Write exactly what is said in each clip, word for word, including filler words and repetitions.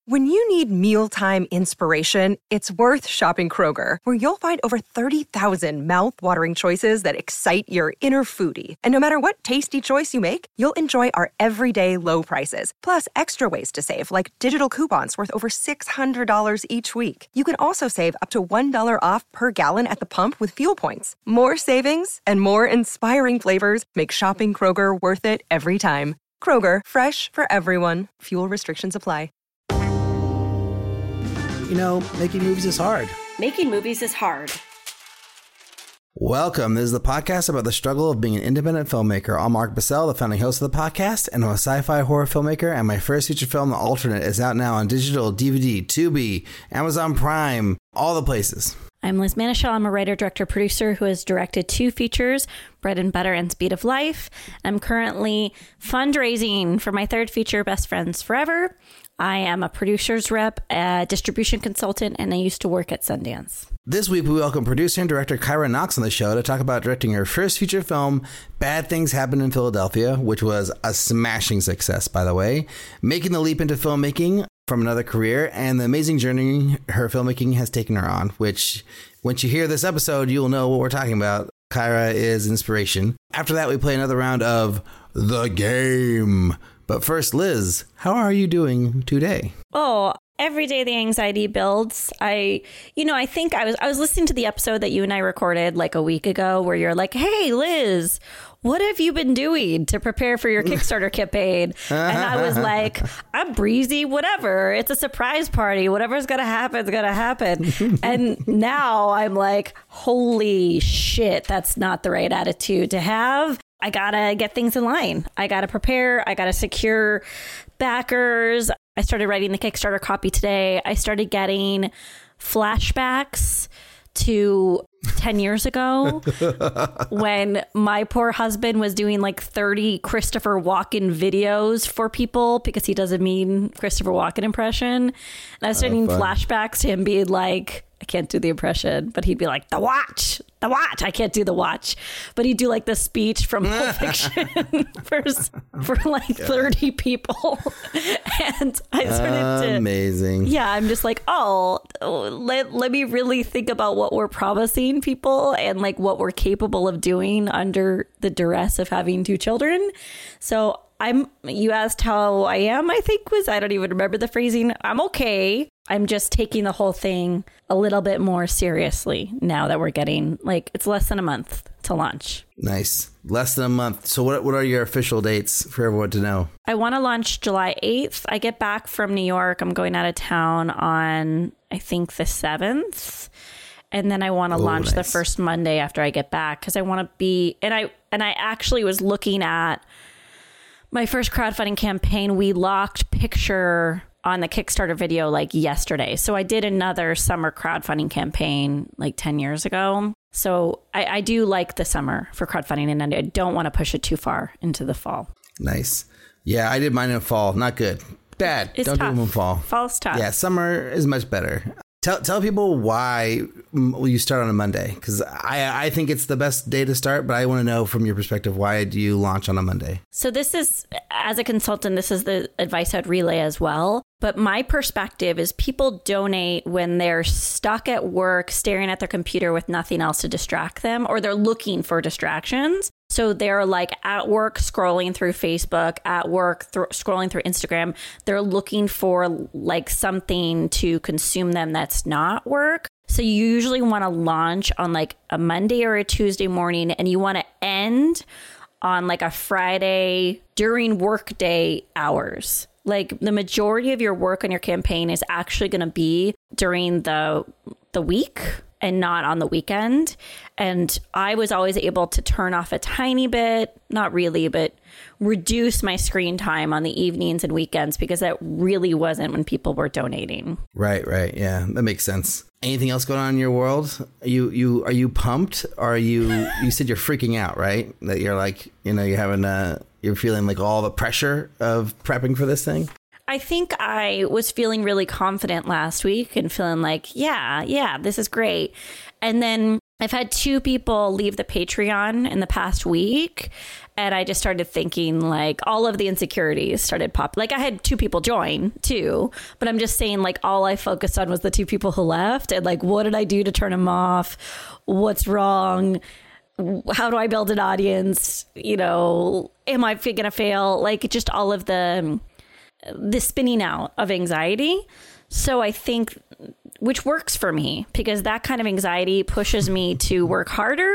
When you need mealtime inspiration, it's worth shopping Kroger, where you'll find over thirty thousand mouth-watering choices that excite your inner foodie. And no matter what tasty choice you make, you'll enjoy our everyday low prices, plus extra ways to save, like digital coupons worth over six hundred dollars each week. You can also save up to one dollar off per gallon at the pump with fuel points. More savings and more inspiring flavors make shopping Kroger worth it every time. Kroger, fresh for everyone. Fuel restrictions apply. You know, making movies is hard. Making movies is hard. Welcome. This is the podcast about the struggle of being an independent filmmaker. I'm Mark Bissell, the founding host of the podcast, and I'm a sci-fi horror filmmaker, and my first feature film, The Alternate, is out now on digital, D V D, Tubi, Amazon Prime, all the places. I'm Liz Manischel. I'm a writer, director, producer who has directed two features, Bread and Butter and Speed of Life. I'm currently fundraising for my third feature, Best Friends Forever. I am a producer's rep, a distribution consultant, and I used to work at Sundance. This week, we welcome producer and director Kyra Knox on the show to talk about directing her first feature film, Bad Things Happen in Philadelphia, which was a smashing success, by the way, making the leap into filmmaking from another career, and the amazing journey her filmmaking has taken her on, which, once you hear this episode, you'll know what we're talking about. Kyra is inspiration. After that, we play another round of The Game. But first, Liz, how are you doing today? Oh, every day the anxiety builds. I, you know, I think I was I was listening to the episode that you and I recorded like a week ago where you're like, hey, Liz, what have you been doing to prepare for your Kickstarter campaign? And I was like, I'm breezy, whatever. It's a surprise party. Whatever's going to happen is going to happen. And now I'm like, holy shit, that's not the right attitude to have. I gotta get things in line. I gotta prepare. I gotta secure backers. I started writing the Kickstarter copy today. I started getting flashbacks to ten years ago when my poor husband was doing like thirty Christopher Walken videos for people because he does a mean Christopher Walken impression. And I was starting oh, flashbacks to him being like, I can't do the impression, but he'd be like, the watch, the watch. I can't do the watch, but he'd do like the speech from Pulp Fiction for, for like thirty people. And I started to. Amazing. Yeah, I'm just like, oh, let, let me really think about what we're promising people and like what we're capable of doing under the duress of having two children. So I'm, you asked how I am, I think was, I don't even remember the phrasing. I'm okay. I'm just taking the whole thing a little bit more seriously now that we're getting, like, it's less than a month to launch. Nice. Less than a month. So what what are your official dates for everyone to know? I want to launch July eighth. I get back from New York. I'm going out of town on, I think, the seventh. And then I want to oh, launch nice. the first Monday after I get back because I want to be, and I and I actually was looking at my first crowdfunding campaign. We locked picture on the Kickstarter video like yesterday. So I did another summer crowdfunding campaign like ten years ago. So I, I do like the summer for crowdfunding and I don't want to push it too far into the fall. Nice. Yeah, I did mine in fall. Not good. Bad. It's don't tough. do them in fall. Fall's tough. Yeah, summer is much better. Tell tell people why you start on a Monday, because I, I think it's the best day to start, but I want to know from your perspective, why do you launch on a Monday? So this is, as a consultant, this is the advice I'd relay as well. But my perspective is people donate when they're stuck at work, staring at their computer with nothing else to distract them, or they're looking for distractions. So they're like at work scrolling through Facebook, at work th- scrolling through Instagram. They're looking for like something to consume them that's not work. So you usually want to launch on like a Monday or a Tuesday morning, and you want to end on like a Friday during workday hours. Like the majority of your work on your campaign is actually going to be during the the week and not on the weekend. And I was always able to turn off a tiny bit, not really, but reduce my screen time on the evenings and weekends because that really wasn't when people were donating. Right, right. Yeah, that makes sense. Anything else going on in your world? Are you, you, are you pumped? Or are you, you said you're freaking out, right? That you're like, you know, you're having a, you're feeling like all the pressure of prepping for this thing? I think I was feeling really confident last week and feeling like, yeah, yeah, this is great. And then I've had two people leave the Patreon in the past week, and I just started thinking like all of the insecurities started popping. Like I had two people join too, but I'm just saying like all I focused on was the two people who left, and like what did I do to turn them off? What's wrong? How do I build an audience? You know, am I going to fail? Like just all of the the spinning out of anxiety. So I think, which works for me, because that kind of anxiety pushes me to work harder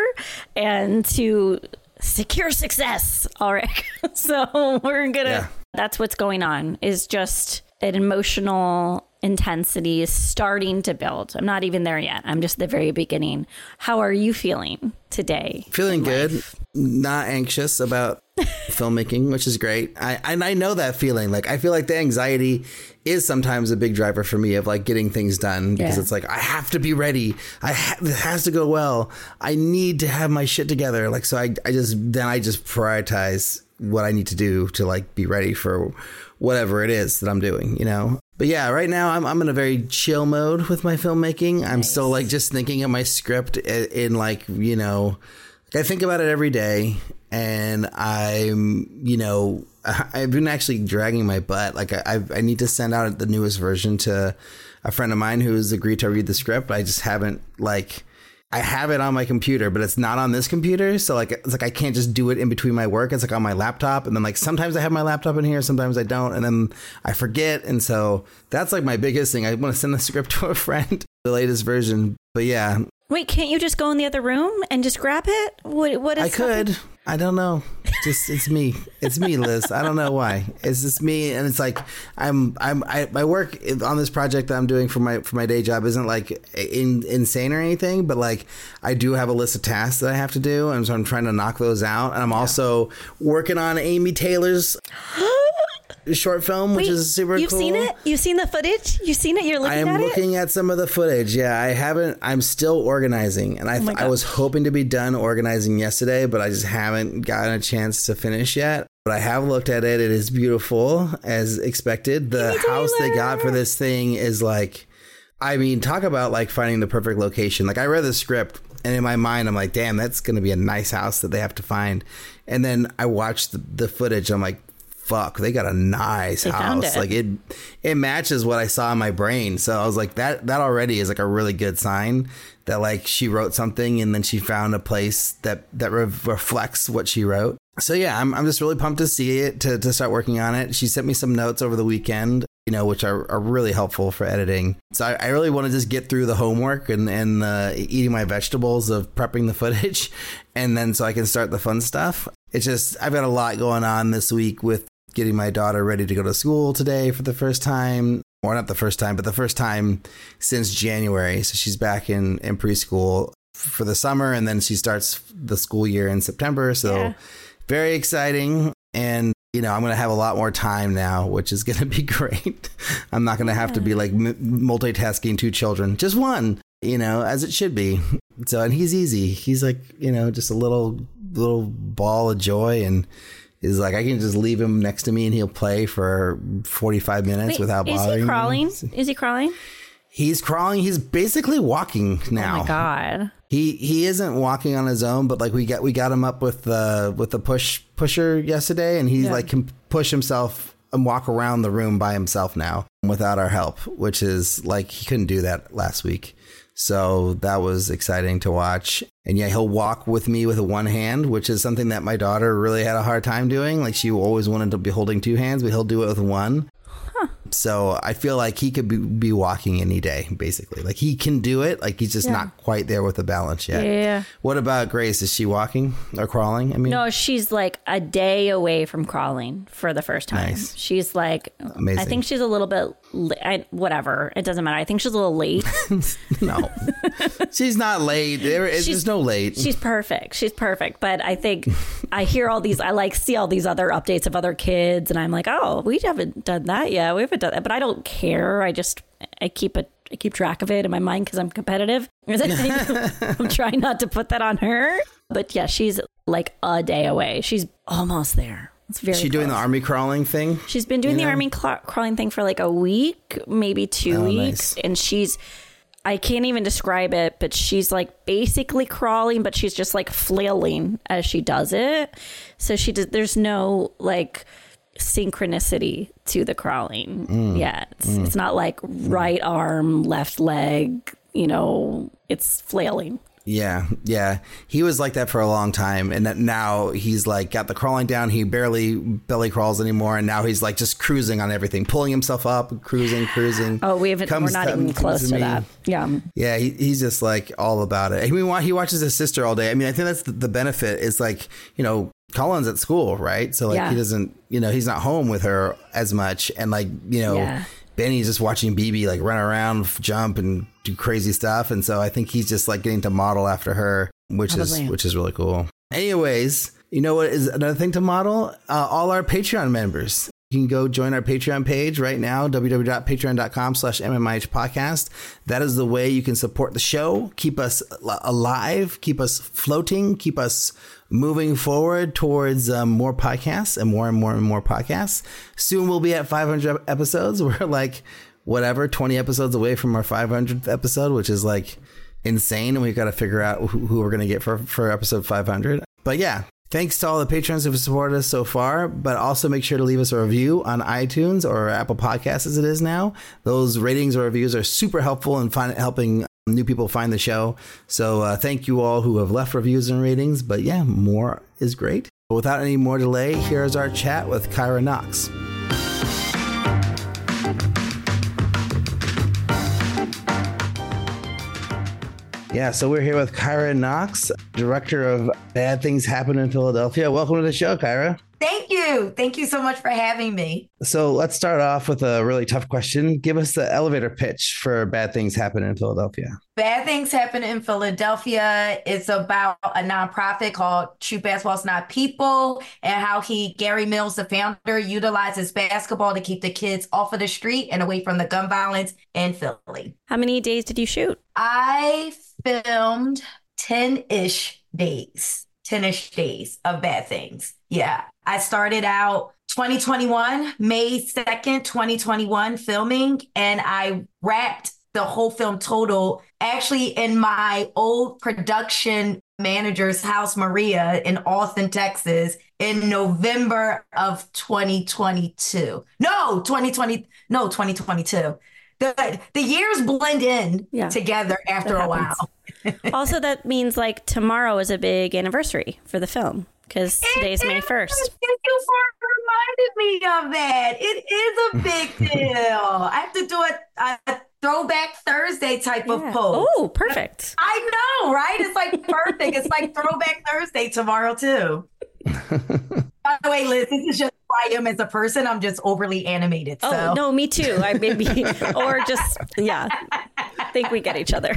and to secure success. All right. So we're going to, yeah. That's what's going on, is just an emotional intensity is starting to build. I'm not even there yet. I'm just at the very beginning. How are you feeling today? Feeling good. Not anxious about filmmaking, which is great. I and I know that feeling. Like I feel like the anxiety is sometimes a big driver for me of like getting things done, because yeah. It's like I have to be ready. I ha- it has to go well. I need to have my shit together. Like so, I I just then I just prioritize what I need to do to like be ready for whatever it is that I'm doing, you know. But yeah, right now I'm I'm in a very chill mode with my filmmaking. Nice. I'm still like just thinking of my script in, in like, you know, like I think about it every day, and I'm, you know, I've been actually dragging my butt. Like I I need to send out the newest version to a friend of mine who's agreed to read the script. But I just haven't like. I have it on my computer, but it's not on this computer. So like, it's like I can't just do it in between my work. It's like on my laptop. And then like sometimes I have my laptop in here, sometimes I don't. And then I forget. And so that's like my biggest thing. I want to send the script to a friend, the latest version. But yeah. Wait, can't you just go in the other room and just grab it? What, what is I could. Something? I don't know. Just it's me. It's me, Liz. I don't know why. It's just me, and it's like I'm. I'm. I, my work on this project that I'm doing for my for my day job isn't like in, insane or anything, but like I do have a list of tasks that I have to do, and so I'm trying to knock those out. And I'm yeah. also working on Amy Taylor's short film, which Wait, is super you've cool. You've seen it? You've seen the footage? You've seen it? You're looking at it? I'm looking at some of the footage. Yeah, I haven't. I'm still organizing, and I th- oh I was hoping to be done organizing yesterday, but I just haven't gotten a chance to finish yet. But I have looked at it. It is beautiful as expected. The Amy house Taylor. they got for this thing is like, I mean, talk about like finding the perfect location. Like I read the script, and in my mind, I'm like, damn, that's going to be a nice house that they have to find. And then I watched the, the footage. I'm like, fuck, they got a nice they house. It. Like it it matches what I saw in my brain. So I was like, that that already is like a really good sign that like she wrote something and then she found a place that that re- reflects what she wrote. So yeah, I'm I'm just really pumped to see it, to to start working on it. She sent me some notes over the weekend, you know, which are, are really helpful for editing. So I, I really want to just get through the homework and, and uh, eating my vegetables of prepping the footage, and then so I can start the fun stuff. It's just, I've got a lot going on this week with getting my daughter ready to go to school today for the first time. Or not the first time, but the first time since January. So she's back in, in preschool for the summer, and then she starts the school year in September. So yeah. Very exciting. And, you know, I'm going to have a lot more time now, which is going to be great. I'm not going to have to be like m- multitasking two children, just one, you know, as it should be. So, and he's easy. He's like, you know, just a little, little ball of joy, and is like, I can just leave him next to me and he'll play for forty-five minutes Wait, is without bothering he crawling? me. Is he crawling? He's crawling. He's basically walking now. Oh my God. He he isn't walking on his own, but like we got we got him up with the with the push pusher yesterday, and he's yeah. like can push himself and walk around the room by himself now without our help, which is like he couldn't do that last week. So that was exciting to watch. And yeah, he'll walk with me with one hand, which is something that my daughter really had a hard time doing. Like she always wanted to be holding two hands, but he'll do it with one. Huh. So I feel like he could be, be walking any day, basically. Like he can do it. Like he's just yeah. not quite there with the balance yet. Yeah. What about Grace? Is she walking or crawling? I mean, no, she's like a day away from crawling for the first time. Nice. She's like, Amazing. I think she's a little bit, I, whatever. It doesn't matter. I think she's a little late. No, she's not late. There is there's no late. She's perfect. She's perfect. But I think I hear all these, I like see all these other updates of other kids, and I'm like, oh, we haven't done that yet. We haven't done that. But I don't care. I just, I keep it. I keep track of it in my mind because I'm competitive. I'm trying not to put that on her. But yeah, she's like a day away. She's almost there. It's very. Is she close. doing the army crawling thing? She's been doing you the know? army cl- crawling thing for like a week, maybe two oh, weeks, nice. and she's. I can't even describe it, but she's like basically crawling, but she's just like flailing as she does it. So she does, there's no like synchronicity to the crawling. Mm. Yeah. It's, mm. it's not like right arm, left leg, you know, it's flailing. Yeah, yeah. He was like that for a long time. And that now he's like got the crawling down. He barely belly crawls anymore. And now he's like just cruising on everything, pulling himself up, cruising, cruising. Oh, we haven't, we're not to, even close to, to that. Yeah. Yeah, he, he's just like all about it. I mean, he watches his sister all day. I mean, I think that's the, the benefit is like, you know, Colin's at school, right? So like yeah. he doesn't, you know, he's not home with her as much. And like, you know, yeah. Benny's just watching B B like run around, jump and do crazy stuff. And so I think he's just like getting to model after her, which Probably. is which is really cool. Anyways, you know what is another thing to model? Uh, all our Patreon members. You can go join our Patreon page right now, www.patreon.com slash MMIH podcast. That is the way you can support the show, keep us alive, keep us floating, keep us moving forward towards um, more podcasts and more and more and more podcasts. Soon we'll be at five hundred episodes. We're like, whatever, twenty episodes away from our five hundredth episode, which is like insane. And we've got to figure out who, who we're going to get for, for episode five hundred. But yeah. Thanks to all the patrons who have supported us so far, but also make sure to leave us a review on iTunes or Apple Podcasts as it is now. Those ratings or reviews are super helpful in find, helping new people find the show. So uh, thank you all who have left reviews and ratings. But yeah, more is great. But without any more delay, here's our chat with Kyra Knox. Yeah, so we're here with Kyra Knox, director of Bad Things Happen in Philadelphia. Welcome to the show, Kyra. Thank you. Thank you so much for having me. So let's start off with a really tough question. Give us the elevator pitch for Bad Things Happen in Philadelphia. Bad Things Happen in Philadelphia is about a nonprofit called Shoot Basketball's Not People, and how he, Gary Mills, the founder, utilizes basketball to keep the kids off of the street and away from the gun violence in Philly. How many days did you shoot? I filmed ten-ish days, ten-ish days of Bad Things. Yeah. I started out twenty twenty-one, May second, twenty twenty-one filming, and I wrapped the whole film total actually in my old production manager's house, Maria, in Austin, Texas, in November of twenty twenty-two. No, twenty twenty, no, twenty twenty-two. The, the years blend in yeah, together after a while. Also, that means like tomorrow is a big anniversary for the film because today's May first. Thank you for reminding me of that. It is a big deal. I have to do a, a Throwback Thursday type yeah. of post. Oh, perfect. I know, right? It's like perfect. It's like Throwback Thursday tomorrow, too. By the way, Liz, this is just who I am as a person. I'm just overly animated. So. Oh, no, me too. I maybe, or just, yeah, I think we get each other.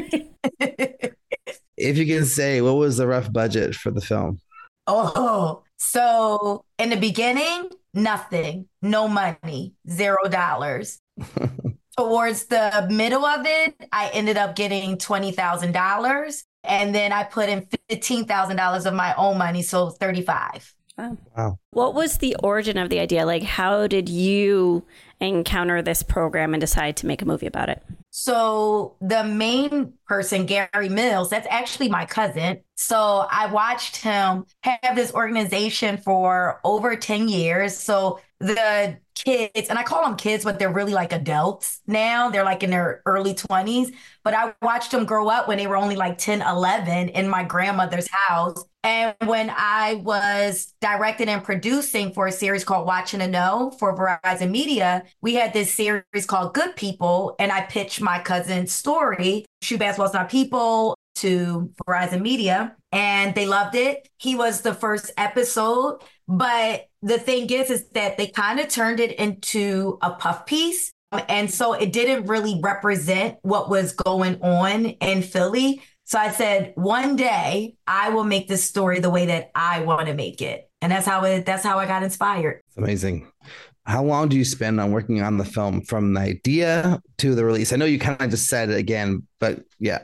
If you can say, what was the rough budget for the film? Oh, so in the beginning, nothing, no money, zero dollars. Towards the middle of it, I ended up getting twenty thousand dollars. And then I put in fifteen thousand dollars of my own money, so thirty-five. Wow. Wow. What was the origin of the idea? Like, how did you encounter this program and decide to make a movie about it? So the main person, Gary Mills, that's actually my cousin. So I watched him have this organization for over ten years. So the kids, and I call them kids, but they're really like adults now. They're like in their early twenties. But I watched them grow up when they were only like ten, eleven in my grandmother's house. And when I was directing and producing for a series called Watching to Know for Verizon Media, we had this series called Good People. And I pitched my cousin's story, Shoot Basketball's Not People, to Verizon Media. And they loved it. He was the first episode. But the thing is, is that they kind of turned it into a puff piece. And so it didn't really represent what was going on in Philly. So I said, one day I will make this story the way that I want to make it. And that's how it, that's how I got inspired. It's amazing. How long do you spend on working on the film from the idea to the release? I know you kind of just said it again, but yeah.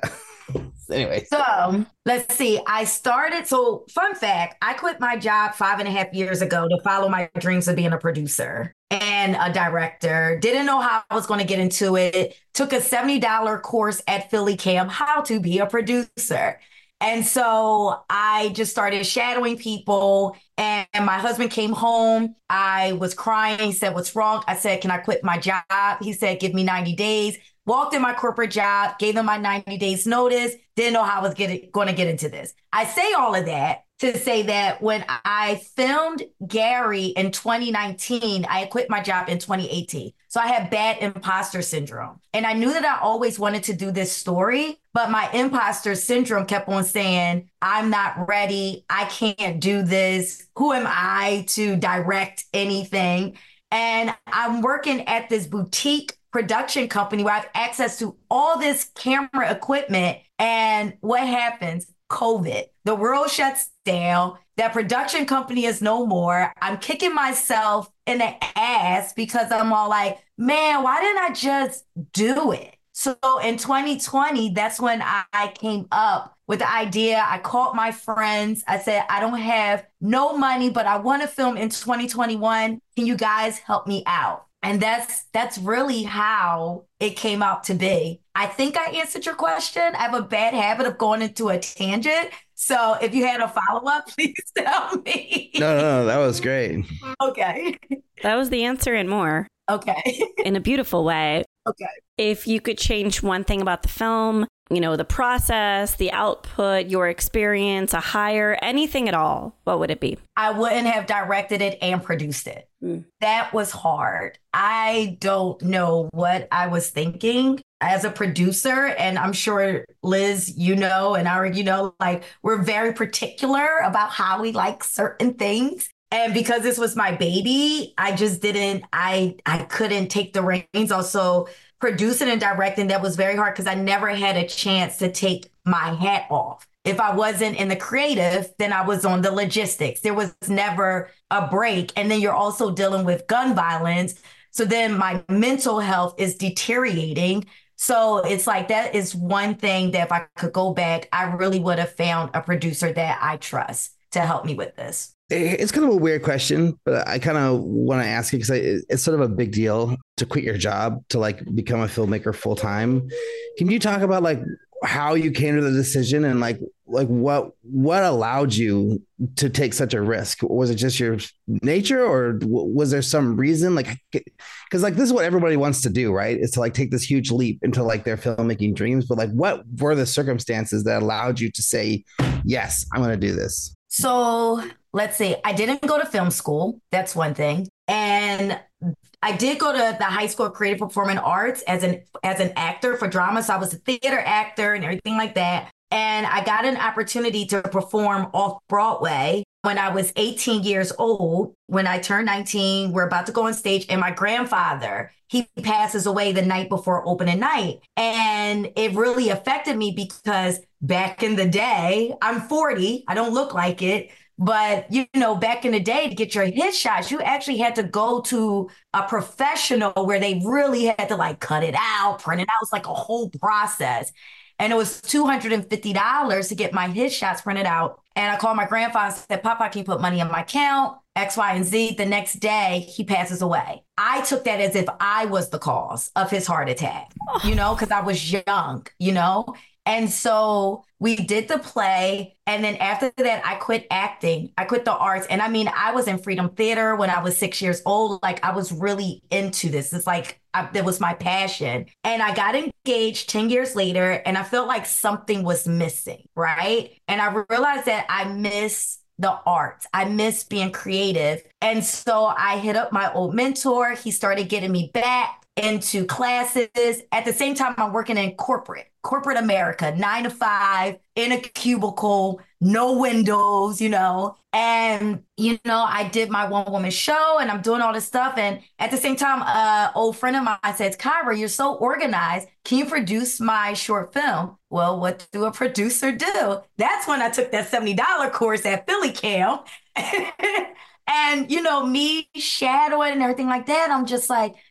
Anyway. So let's see. I started. So, fun fact, I quit my job five and a half years ago to follow my dreams of being a producer and a director. Didn't know how I was going to get into it. Took a seventy dollars course at Philly Cam, how to be a producer. And so I just started shadowing people, and my husband came home. I was crying. He said, "What's wrong?" I said, "Can I quit my job?" He said, "Give me ninety days. Walked in my corporate job, gave them my ninety days notice, didn't know how I was going to get into this. I say all of that to say that when I filmed Gary in twenty nineteen, I had quit my job in twenty eighteen. So I had bad imposter syndrome. And I knew that I always wanted to do this story, but my imposter syndrome kept on saying, I'm not ready. I can't do this. Who am I to direct anything? And I'm working at this boutique production company where I have access to all this camera equipment. And what happens? COVID. The world shuts down. That production company is no more. I'm kicking myself in the ass because I'm all like, man, why didn't I just do it? So in twenty twenty, that's when I came up with the idea. I called my friends. I said, I don't have no money, but I want to film in twenty twenty-one. Can you guys help me out? And that's that's really how it came out to be. I think I answered your question. I have a bad habit of going into a tangent. So if you had a follow-up, please tell me. No, no, no, that was great. Okay. That was the answer and more. Okay. In a beautiful way. Okay. If you could change one thing about the film, you know, the process, the output, your experience, a hire, anything at all, what would it be? I wouldn't have directed it and produced it. Mm. That was hard. I don't know what I was thinking as a producer. And I'm sure, Liz, you know, and Ari, you know, like we're very particular about how we like certain things. And because this was my baby, I just didn't, I I couldn't take the reins. Also, producing and directing, that was very hard because I never had a chance to take my hat off. If I wasn't in the creative, then I was on the logistics. There was never a break. And then you're also dealing with gun violence. So then my mental health is deteriorating. So it's like that is one thing that if I could go back, I really would have found a producer that I trust to help me with this. It's kind of a weird question, but I kind of want to ask it because it's sort of a big deal to quit your job to like become a filmmaker full time. Can you talk about like how you came to the decision and like like what what allowed you to take such a risk? Was it just your nature, or was there some reason? Like, because like this is what everybody wants to do, right? Is to like take this huge leap into like their filmmaking dreams. But like, what were the circumstances that allowed you to say, yes, I'm going to do this? So let's see. I didn't go to film school. That's one thing. And I did go to the High School of Creative Performing Arts as an as an actor for drama. So I was a theater actor and everything like that. And I got an opportunity to perform off Broadway when I was eighteen years old. When I turned nineteen, we're about to go on stage, and my grandfather, he passes away the night before opening night. And it really affected me because back in the day, I'm forty, I don't look like it. But, you know, back in the day, to get your hit shots, you actually had to go to a professional where they really had to like cut it out, print it out. It was like a whole process. And it was two hundred fifty dollars to get my hit shots printed out. And I called my grandfather and said, Papa, can you put money in my account? X, Y, and Z. The next day, he passes away. I took that as if I was the cause of his heart attack, you know, because I was young, you know. And so we did the play. And then after that, I quit acting. I quit the arts. And I mean, I was in Freedom Theater when I was six years old. Like I was really into this. It's like I, that was my passion. And I got engaged ten years later, and I felt like something was missing, right? And I realized that I miss the arts. I miss being creative. And so I hit up my old mentor. He started getting me back into classes. At the same time, I'm working in corporate, corporate America, nine to five, in a cubicle, no windows, you know. And, you know, I did my one woman show and I'm doing all this stuff. And at the same time, an old friend of mine says, Kyra, you're so organized. Can you produce my short film? Well, what do a producer do? That's when I took that seventy dollars course at Philly Cam. And, you know, me shadowing and everything like that, I'm just like,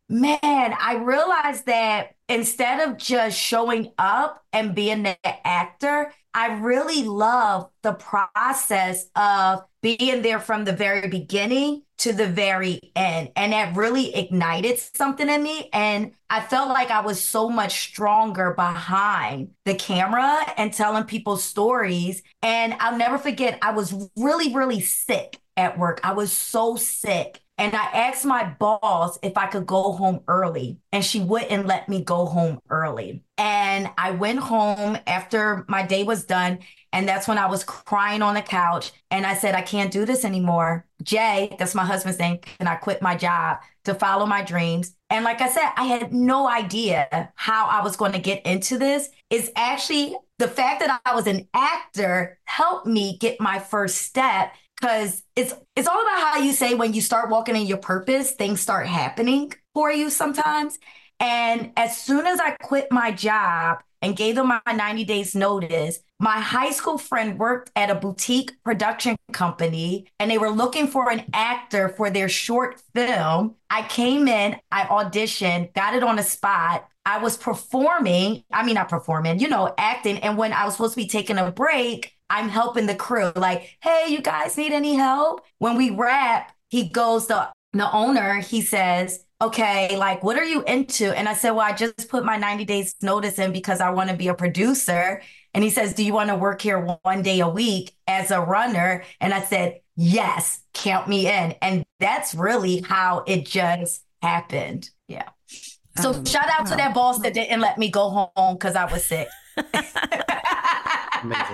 Man, I realized that instead of just showing up and being the actor, I really love the process of being there from the very beginning to the very end. And that really ignited something in me. And I felt like I was so much stronger behind the camera and telling people's stories. And I'll never forget, I was really, really sick at work. I was so sick. And I asked my boss if I could go home early, and she wouldn't let me go home early. And I went home after my day was done. And that's when I was crying on the couch. And I said, I can't do this anymore. Jay, that's my husband's name, and I quit my job to follow my dreams. And like I said, I had no idea how I was going to get into this. It's actually the fact that I was an actor helped me get my first step. Because it's it's all about how you say when you start walking in your purpose, things start happening for you sometimes. And as soon as I quit my job and gave them my ninety days notice, my high school friend worked at a boutique production company and they were looking for an actor for their short film. I came in, I auditioned, got it on the spot. I was performing, I mean, not performing, you know, acting. And when I was supposed to be taking a break, I'm helping the crew. Like, hey, you guys need any help? When we wrap, he goes to the owner, he says, okay, like, what are you into? And I said, well, I just put my ninety days notice in because I want to be a producer. And he says, do you want to work here one day a week as a runner? And I said, yes, count me in. And that's really how it just happened. Yeah. So um, shout out wow. to that boss that didn't let me go home because I was sick. Amazing.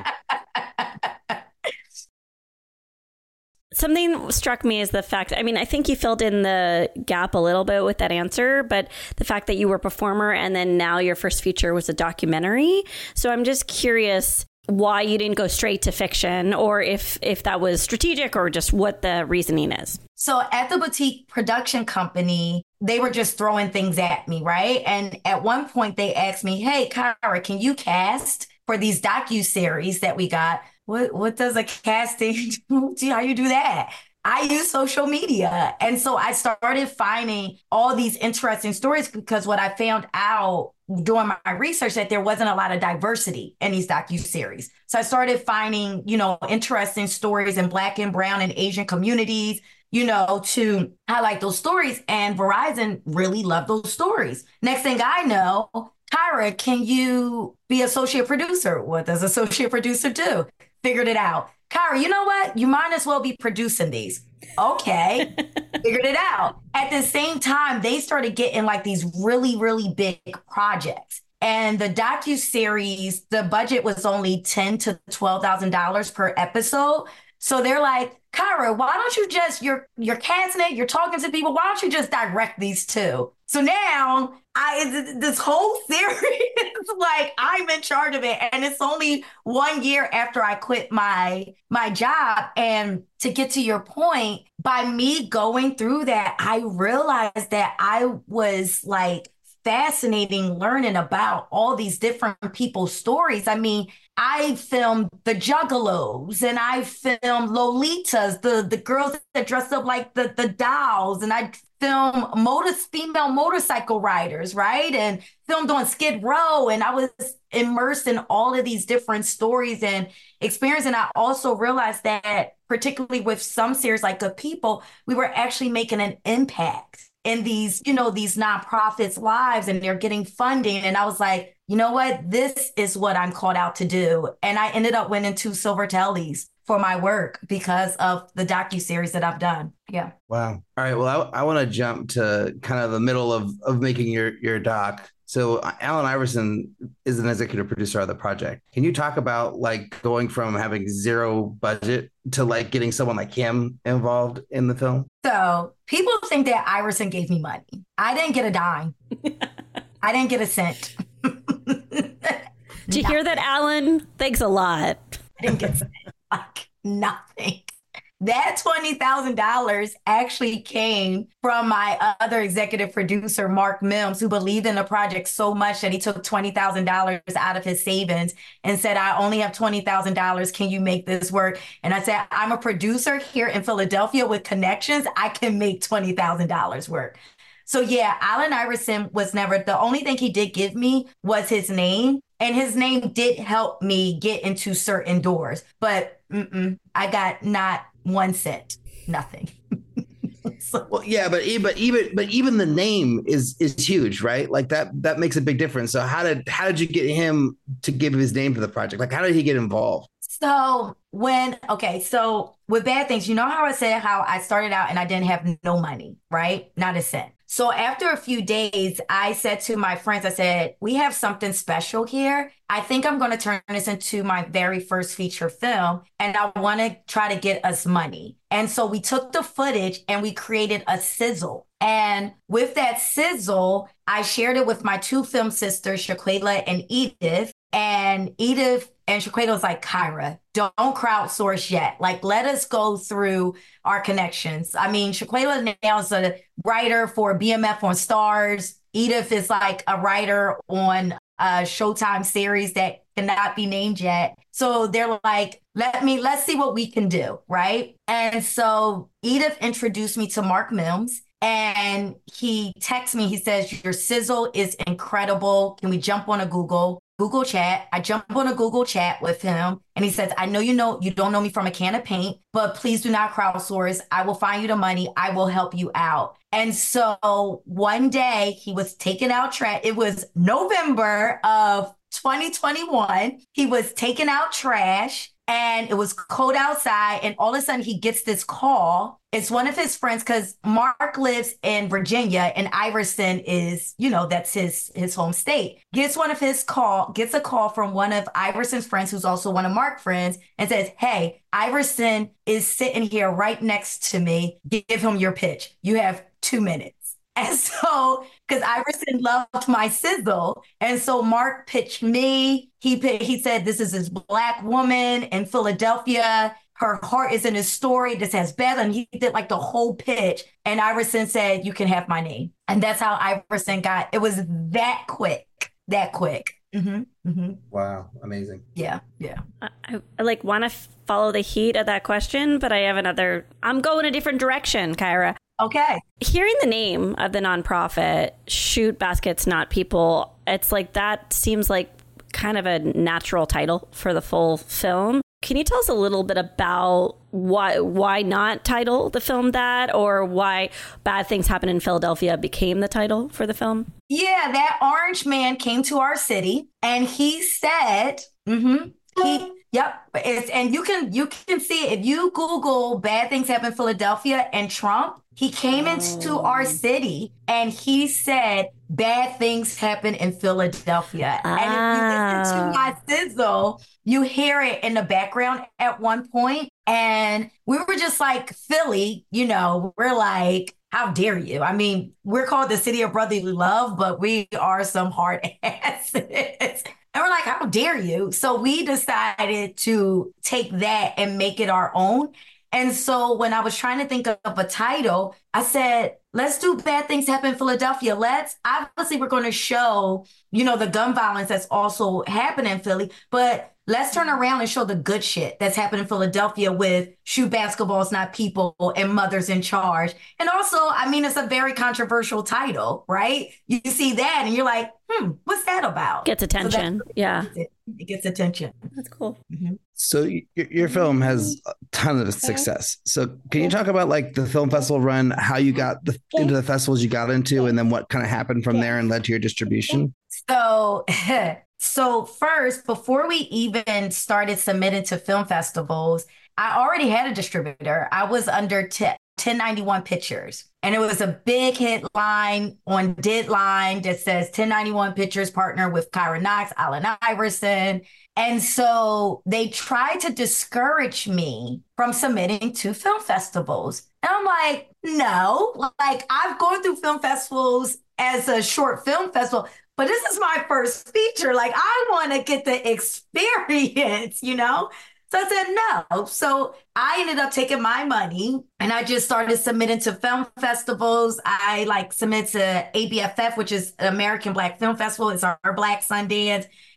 Something struck me is the fact, I mean, I think you filled in the gap a little bit with that answer, but the fact that you were a performer and then now your first feature was a documentary. So I'm just curious why you didn't go straight to fiction, or if if that was strategic, or just what the reasoning is. So at the boutique production company, they were just throwing things at me, right? And at one point they asked me, hey, Kyra, can you cast for these docuseries that we got? What what does a casting do? How you do that? I use social media. And so I started finding all these interesting stories because what I found out doing my research that there wasn't a lot of diversity in these docuseries. So I started finding, you know, interesting stories in Black and Brown and Asian communities, you know, to highlight those stories. And Verizon really loved those stories. Next thing I know, Kyra, can you be associate producer? What does associate producer do? Figured it out. Kyra, you know what? You might as well be producing these. Okay. Figured it out. At the same time, they started getting like these really, really big projects. And the docuseries, the budget was only ten thousand to twelve thousand dollars per episode. So they're like, Kyra, why don't you just, you're, you're casting it, you're talking to people, why don't you just direct these two? So now I, this whole series, like I'm in charge of it. And it's only one year after I quit my, my job. And to get to your point, by me going through that, I realized that I was like fascinating learning about all these different people's stories. I mean, I filmed the Juggalos and I filmed Lolitas, the, the girls that dressed up like the, the dolls. And I filmed motor, female motorcycle riders, right? And filmed on Skid Row. And I was immersed in all of these different stories and experiences. And I also realized that particularly with some series like Good People, we were actually making an impact in these, you know, these nonprofits' lives, and they're getting funding. And I was like, you know what? This is what I'm called out to do. And I ended up winning two Silver Tellies for my work because of the docuseries that I've done. Yeah. Wow. All right. Well, I, I want to jump to kind of the middle of, of making your, your doc. So Allen Iverson is an executive producer of the project. Can you talk about like going from having zero budget to like getting someone like him involved in the film? So people think that Iverson gave me money. I didn't get a dime. I didn't get a cent. Did you hear that, Allen? Thanks a lot. I didn't get like nothing. That twenty thousand dollars actually came from my other executive producer, Mark Mims, who believed in the project so much that he took twenty thousand dollars out of his savings and said, I only have twenty thousand dollars. Can you make this work? And I said, I'm a producer here in Philadelphia with connections. I can make twenty thousand dollars work. So yeah, Allen Iverson was never, the only thing he did give me was his name. And his name did help me get into certain doors. But mm-mm, I got not one cent, nothing. So, well, yeah, but even but even but even the name is is huge, right? Like that that makes a big difference. So how did how did you get him to give his name to the project? Like how did he get involved? So when, okay, so with Bad Things, you know how I said how I started out and I didn't have no money, right? Not a cent. So after a few days, I said to my friends, I said, we have something special here. I think I'm going to turn this into my very first feature film, and I want to try to get us money. And so we took the footage and we created a sizzle. And with that sizzle, I shared it with my two film sisters, Shaquela and Edith. And Edith and Shaquela was like, Kyra, don't crowdsource yet. Like, let us go through our connections. I mean, Shaquela now is a writer for B M F on Stars. Edith is like a writer on a Showtime series that cannot be named yet. So they're like, let me, let's see what we can do, right? And so Edith introduced me to Mark Mims. And he texts me, he says, your sizzle is incredible. Can we jump on a Google? Google chat. I jump on a Google chat with him and he says, I know you know you don't know me from a can of paint, but please do not crowdsource. I will find you the money. I will help you out. And so one day he was taking out trash. It was November of twenty twenty-one. He was taking out trash and it was cold outside. And all of a sudden he gets this call. It's one of his friends because Mark lives in Virginia and Iverson is, you know, that's his his home state. Gets one of his call, gets a call from one of Iverson's friends, who's also one of Mark's friends, and says, hey, Iverson is sitting here right next to me. Give him your pitch. You have two minutes. And so, because Iverson loved my sizzle. And so Mark pitched me. He he said, this is this Black woman in Philadelphia. Her heart is in his story. This has Beth. And he did like the whole pitch. And Iverson said, you can have my name. And that's how Iverson got, it was that quick, that quick. Mm-hmm, mm-hmm. Wow. Amazing. Yeah. Yeah. I, I like want to f- follow the heat of that question, but I have another, I'm going a different direction, Kyra. Okay. Hearing the name of the nonprofit, Shoot Baskets Not People, it's like that seems like kind of a natural title for the full film. Can you tell us a little bit about why why not title the film that, or why Bad Things Happen in Philadelphia became the title for the film? Yeah, that orange man came to our city and he said, mm-hmm, he, yep. It's, and you can you can see it. If you Google Bad Things Happen in Philadelphia and Trump, he came into our city and he said, bad things happen in Philadelphia. Ah. And if you listen to my sizzle, you hear it in the background at one point. And we were just like, Philly, you know, we're like, how dare you? I mean, we're called the city of brotherly love, but we are some hard asses. And we're like, how dare you? So we decided to take that and make it our own. And so when I was trying to think of a title, I said, let's do Bad Things Happen in Philadelphia. Let's, obviously we're going to show, you know, the gun violence that's also happening in Philly, but let's turn around and show the good shit that's happening in Philadelphia with Shoot Basketballs Not People and Mothers in Charge. And also, I mean, it's a very controversial title, right? You see that and you're like, hmm, what's that about? Gets attention. So yeah. It. it gets attention. That's cool. Mm-hmm. So your, your film has a ton of success. So can you talk about like the film festival run, how you got the, into the festivals you got into, and then what kind of happened from there and led to your distribution? So, so first, before we even started submitting to film festivals, I already had a distributor. I was under ten ninety-one Pictures. And it was a big headline on Deadline that says ten ninety-one Pictures partner with Kyra Knox, Allen Iverson. And so they tried to discourage me from submitting to film festivals. And I'm like, no, like I've gone through film festivals as a short film festival, but this is my first feature. Like I want to get the experience, you know? So I said no. So I ended up taking my money and I just started submitting to film festivals. I like submitted to A B F F, which is American Black Film Festival. It's our Black Sundance.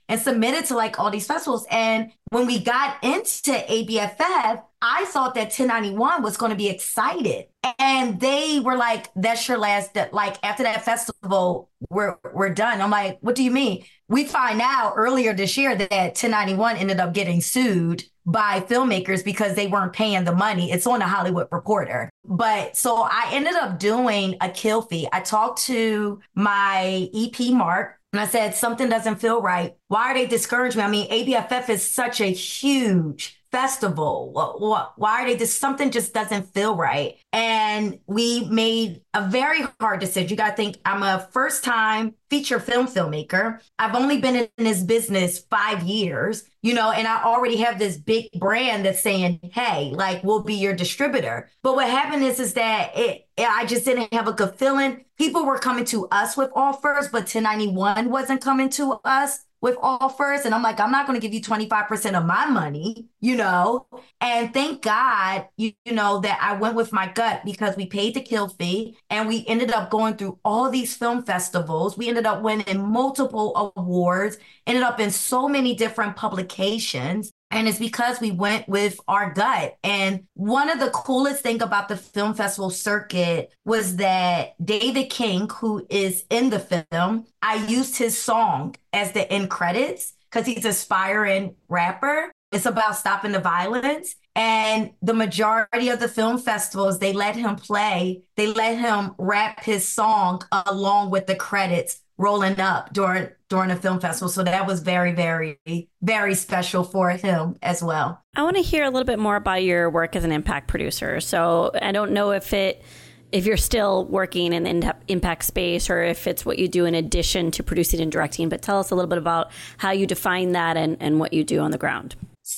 and submitted to like all these festivals. And when we got into A B F F, I thought that ten ninety-one was going to be excited. And they were like, that's your last, de- like after that festival, we're, we're done. I'm like, what do you mean? We find out earlier this year that ten ninety-one ended up getting sued by filmmakers because they weren't paying the money. It's on the Hollywood Reporter. But so I ended up doing a kill fee. I talked to my E P, Mark, and I said, something doesn't feel right. Why are they discouraging me? I mean, A B F F is such a huge festival. Why are they just, something just doesn't feel right. And we made a very hard decision. You got to think, I'm a first time feature film filmmaker. I've only been in this business five years, you know, and I already have this big brand that's saying, hey, like, we'll be your distributor. But what happened is, is that it, I just didn't have a good feeling. People were coming to us with offers, but ten ninety-one wasn't coming to us with offers. And I'm like, I'm not going to give you twenty-five percent of my money, you know? And thank God, you, you know, that I went with my gut because we paid the kill fee and we ended up going through all these film festivals. We ended up winning multiple awards, ended up in so many different publications. And it's because we went with our gut. And one of the coolest thing about the film festival circuit was that David King, who is in the film, I used his song as the end credits because he's an aspiring rapper. It's about stopping the violence. And the majority of the film festivals, they let him play, they let him rap his song along with the credits rolling up during during a film festival. So that was very, very, very special for him as well. I want to hear a little bit more about your work as an impact producer. So I don't know if it if you're still working in the impact space or if it's what you do in addition to producing and directing, but tell us a little bit about how you define that and, and what you do on the ground.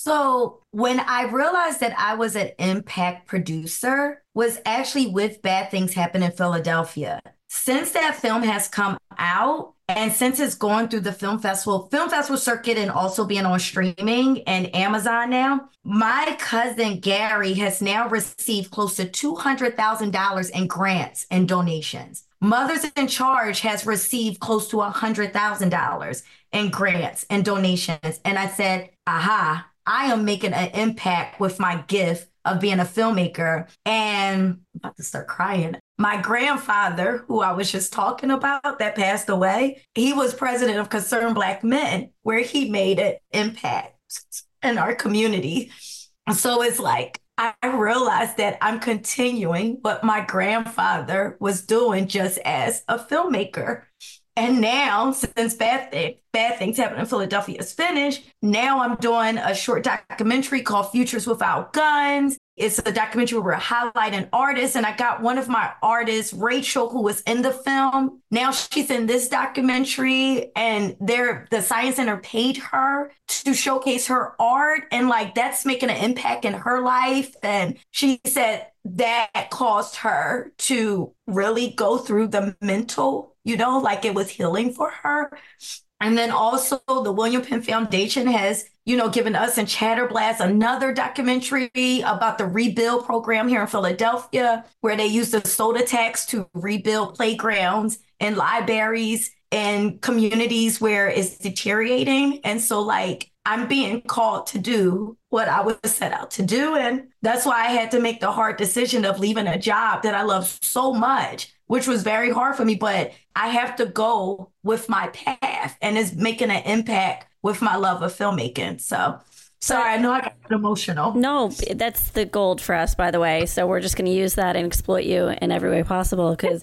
So when I realized that I was an impact producer was actually with Bad Things Happen in Philadelphia. Since that film has come out and since it's going through the film festival, film festival circuit and also being on streaming and Amazon now, my cousin Gary has now received close to two hundred thousand dollars in grants and donations. Mothers in Charge has received close to one hundred thousand dollars in grants and donations. And I said, aha, I am making an impact with my gift of being a filmmaker. And I'm about to start crying. My grandfather, who I was just talking about, that passed away, he was president of Concerned Black Men, where he made an impact in our community. So it's like, I realized that I'm continuing what my grandfather was doing just as a filmmaker. And now, since Bad, Th- Bad Things Happen in Philadelphia is finished, now I'm doing a short documentary called Futures Without Guns. It's a documentary where we're highlighting artists. And I got one of my artists, Rachel, who was in the film. Now she's in this documentary and they're, the Science Center paid her to showcase her art. And like, that's making an impact in her life. And she said that caused her to really go through the mental, you know, like it was healing for her. And then also the William Penn Foundation has, you know, given us and Chatterblast another documentary about the rebuild program here in Philadelphia, where they use the soda tax to rebuild playgrounds and libraries and communities where it's deteriorating. And so like, I'm being called to do what I was set out to do. And that's why I had to make the hard decision of leaving a job that I love so much, which was very hard for me, but I have to go with my path and it's making an impact with my love of filmmaking. So sorry, I know I got emotional. No, that's the gold for us, by the way. So we're just going to use that and exploit you in every way possible because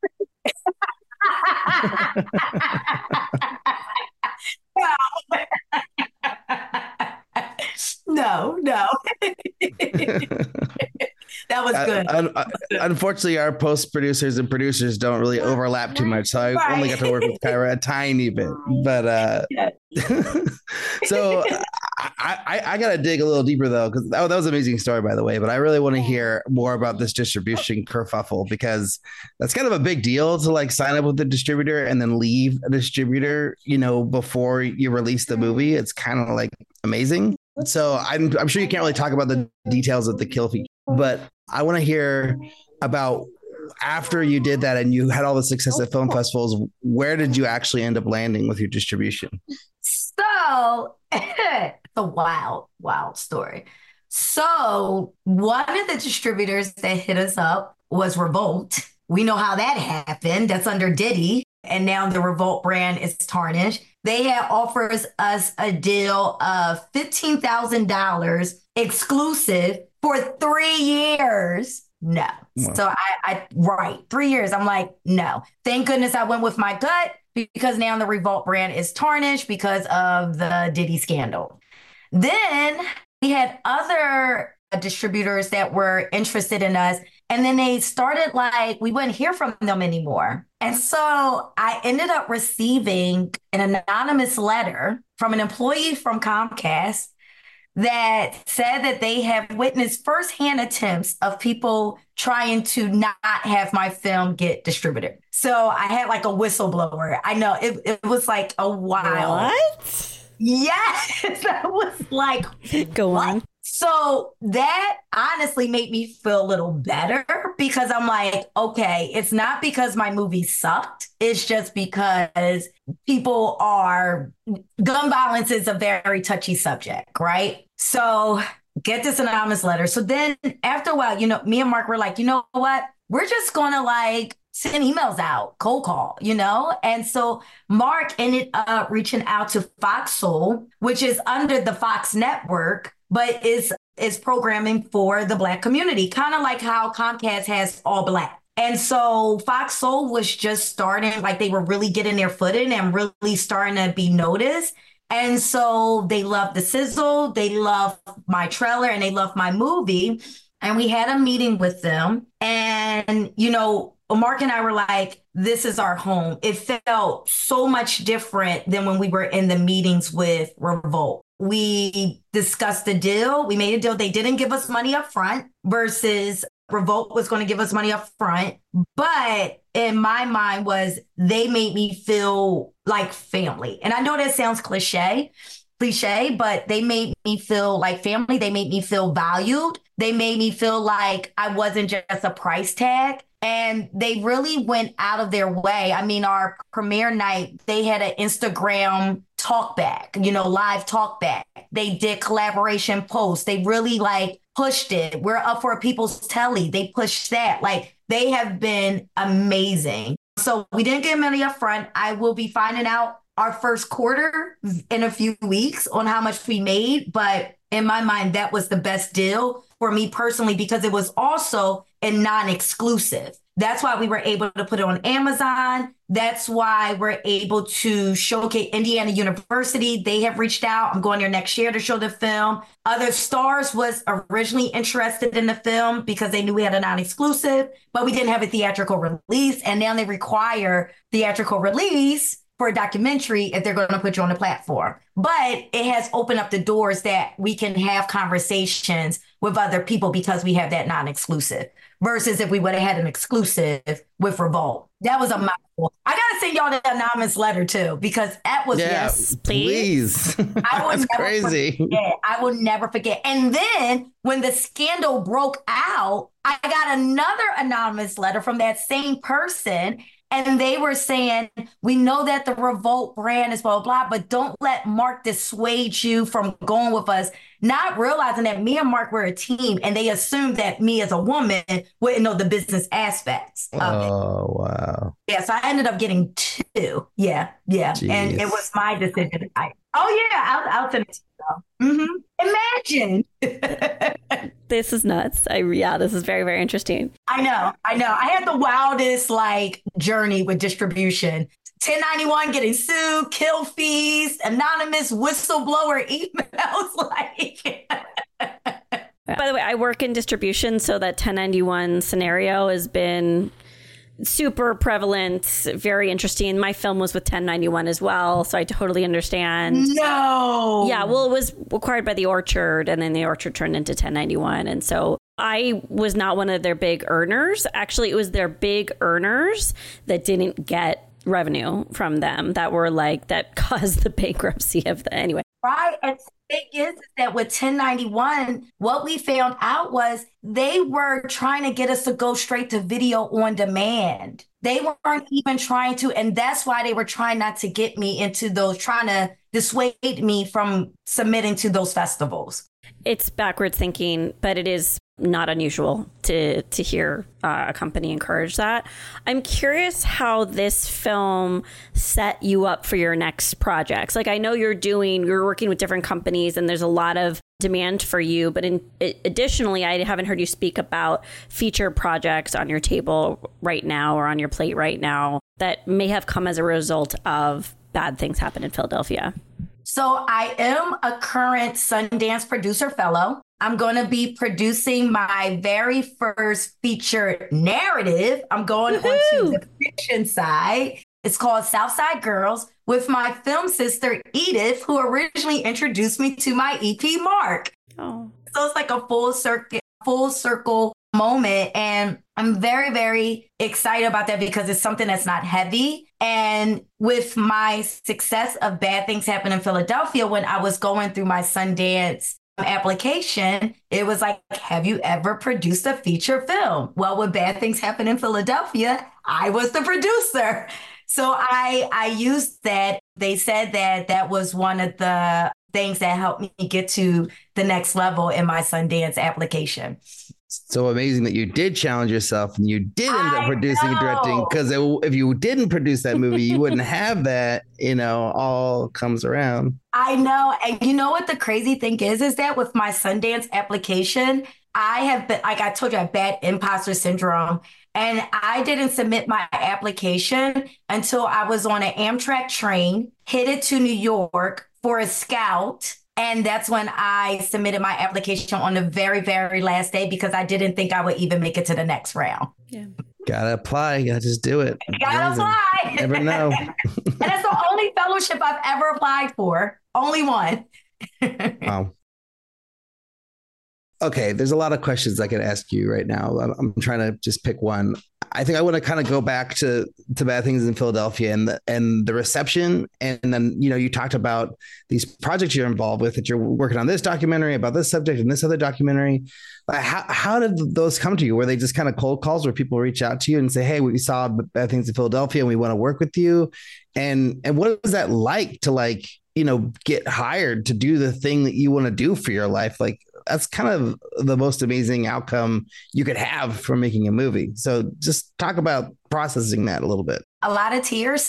no, no. That was good. Uh, un- unfortunately, our post producers and producers don't really overlap too much. So I Right. only got to work with Kyra a tiny bit. But uh, Yeah. so I, I, I got to dig a little deeper, though, because that, that was an amazing story, by the way. But I really want to hear more about this distribution kerfuffle, because that's kind of a big deal to like sign up with the distributor and then leave a distributor, you know, before you release the movie. It's kind of like amazing. So I'm, I'm sure you can't really talk about the details of the kill fee, but I want to hear about after you did that and you had all the success at film festivals, where did you actually end up landing with your distribution? So So it's a wild, wild story. So one of the distributors that hit us up was Revolt. We know how that happened. That's under Diddy. And now the Revolt brand is tarnished. They had offers us a deal of fifteen thousand dollars exclusive for three years. No. Wow. So I, I, right, three years. I'm like, no. Thank goodness I went with my gut because now the Revolt brand is tarnished because of the Diddy scandal. Then we had other distributors that were interested in us. And then they started like, we wouldn't hear from them anymore. And so I ended up receiving an anonymous letter from an employee from Comcast that said that they have witnessed firsthand attempts of people trying to not have my film get distributed. So I had like a whistleblower. I know it, it was like a wild. What? Yes, I was like, go on. What? So that honestly made me feel a little better because I'm like, okay, it's not because my movie sucked. It's just because people are, gun violence is a very touchy subject, right? So get this anonymous letter. So then after a while, you know, me and Mark were like, you know what? We're just going to like send emails out, cold call, you know? And so Mark ended up reaching out to Fox Soul, which is under the Fox network, but is is programming for the Black community, kind of like how Comcast has all Black. And so Fox Soul was just starting, like they were really getting their footing and really starting to be noticed. And so they loved the sizzle, they loved my trailer, and they loved my movie. And we had a meeting with them. And, you know, Mark and I were like, this is our home. It felt so much different than when we were in the meetings with Revolt. We discussed the deal. We made a deal. They didn't give us money up front versus Revolt was going to give us money up front. But in my mind was they made me feel like family. And I know that sounds cliche, cliche, but they made me feel like family. They made me feel valued. They made me feel like I wasn't just a price tag. And they really went out of their way. I mean, our premiere night, they had an Instagram talk back, you know, live talk back. They did collaboration posts. They really like pushed it. We're up for People's Telly. They pushed that. Like they have been amazing. So we didn't get money up front. I will be finding out our first quarter in a few weeks on how much we made. But in my mind, that was the best deal for me personally, because it was also a non-exclusive. That's why we were able to put it on Amazon. That's why we're able to showcase Indiana University. They have reached out. I'm going there next year to show the film. Other Stars was originally interested in the film because they knew we had a non-exclusive, but we didn't have a theatrical release. And now they require theatrical release for a documentary if they're going to put you on the platform. But it has opened up the doors that we can have conversations with other people because we have that non-exclusive versus if we would have had an exclusive with Revolt. That was a mouthful. I got to send y'all the anonymous letter too, because that was, yeah, yes, please. I will That's never crazy. forget. I will never forget. And then when the scandal broke out, I got another anonymous letter from that same person. And they were saying, we know that the Revolt brand is blah, blah, blah, but don't let Mark dissuade you from going with us, not realizing that me and Mark were a team, and they assumed that me as a woman wouldn't know the business aspects of it. Oh, wow. Yeah, so I ended up getting two. Yeah, yeah. Jeez. And it was my decision. I, oh, yeah, I'll, I'll send it to you. Mm-hmm. Imagine. This is nuts. I, yeah, this is very, very interesting. I know. I know. I had the wildest like journey with distribution. ten ninety-one getting sued, kill fees, anonymous whistleblower emails. Like, by the way, I work in distribution, so that ten ninety-one scenario has been super prevalent, very interesting. My film was with ten ninety-one as well, so I totally understand. No. Yeah, well, it was acquired by the Orchard, and then the Orchard turned into ten ninety-one. And so I was not one of their big earners. Actually, it was their big earners that didn't get revenue from them that were like, that caused the bankruptcy of the, anyway. Right. And the thing is that with ten ninety-one, what we found out was they were trying to get us to go straight to video on demand. They weren't even trying to. And that's why they were trying not to get me into those, trying to dissuade me from submitting to those festivals. It's backwards thinking, but it is not unusual to to hear uh, a company encourage that. I'm curious how this film set you up for your next projects. Like, I know you're doing, you're working with different companies and there's a lot of demand for you, but in, additionally, I haven't heard you speak about feature projects on your table right now or on your plate right now that may have come as a result of Bad Things Happen in Philadelphia. So I am a current Sundance Producer Fellow. I'm going to be producing my very first feature narrative. I'm going onto the fiction side. It's called Southside Girls with my film sister, Edith, who originally introduced me to my E P, Mark. Oh. So it's like a full circle, full circle moment. And I'm very, very excited about that because it's something that's not heavy. And with my success of Bad Things Happen in Philadelphia, when I was going through my Sundance application, it was like, have you ever produced a feature film? Well, with Bad Things Happen in Philadelphia, I was the producer. So I, I used that. They said that that was one of the things that helped me get to the next level in my Sundance application. So amazing that you did challenge yourself and you did end up I producing know. and directing, because if you didn't produce that movie, you wouldn't have that, you know, all comes around. I know. And you know what the crazy thing is, is that with my Sundance application, I have been, like I told you, I have bad imposter syndrome. And I didn't submit my application until I was on an Amtrak train, headed to New York for a scout. And that's when I submitted my application on the very, very last day because I didn't think I would even make it to the next round. Yeah. Gotta apply. You gotta just do it. Gotta Amazing. apply. Never know. And that's the only fellowship I've ever applied for. Only one. Wow. Okay, there's a lot of questions I could ask you right now. I'm, I'm trying to just pick one. I think I want to kind of go back to to Bad Things in Philadelphia and the, and the reception. And then, you know, you talked about these projects you're involved with, that you're working on this documentary about this subject and this other documentary. How, how did those come to you? Were they just kind of cold calls where people reach out to you and say, hey, we saw Bad Things in Philadelphia and we want to work with you? And, and what was that like to, like, you know, get hired to do the thing that you want to do for your life? Like, that's kind of the most amazing outcome you could have from making a movie. So just talk about processing that a little bit. A lot of tears.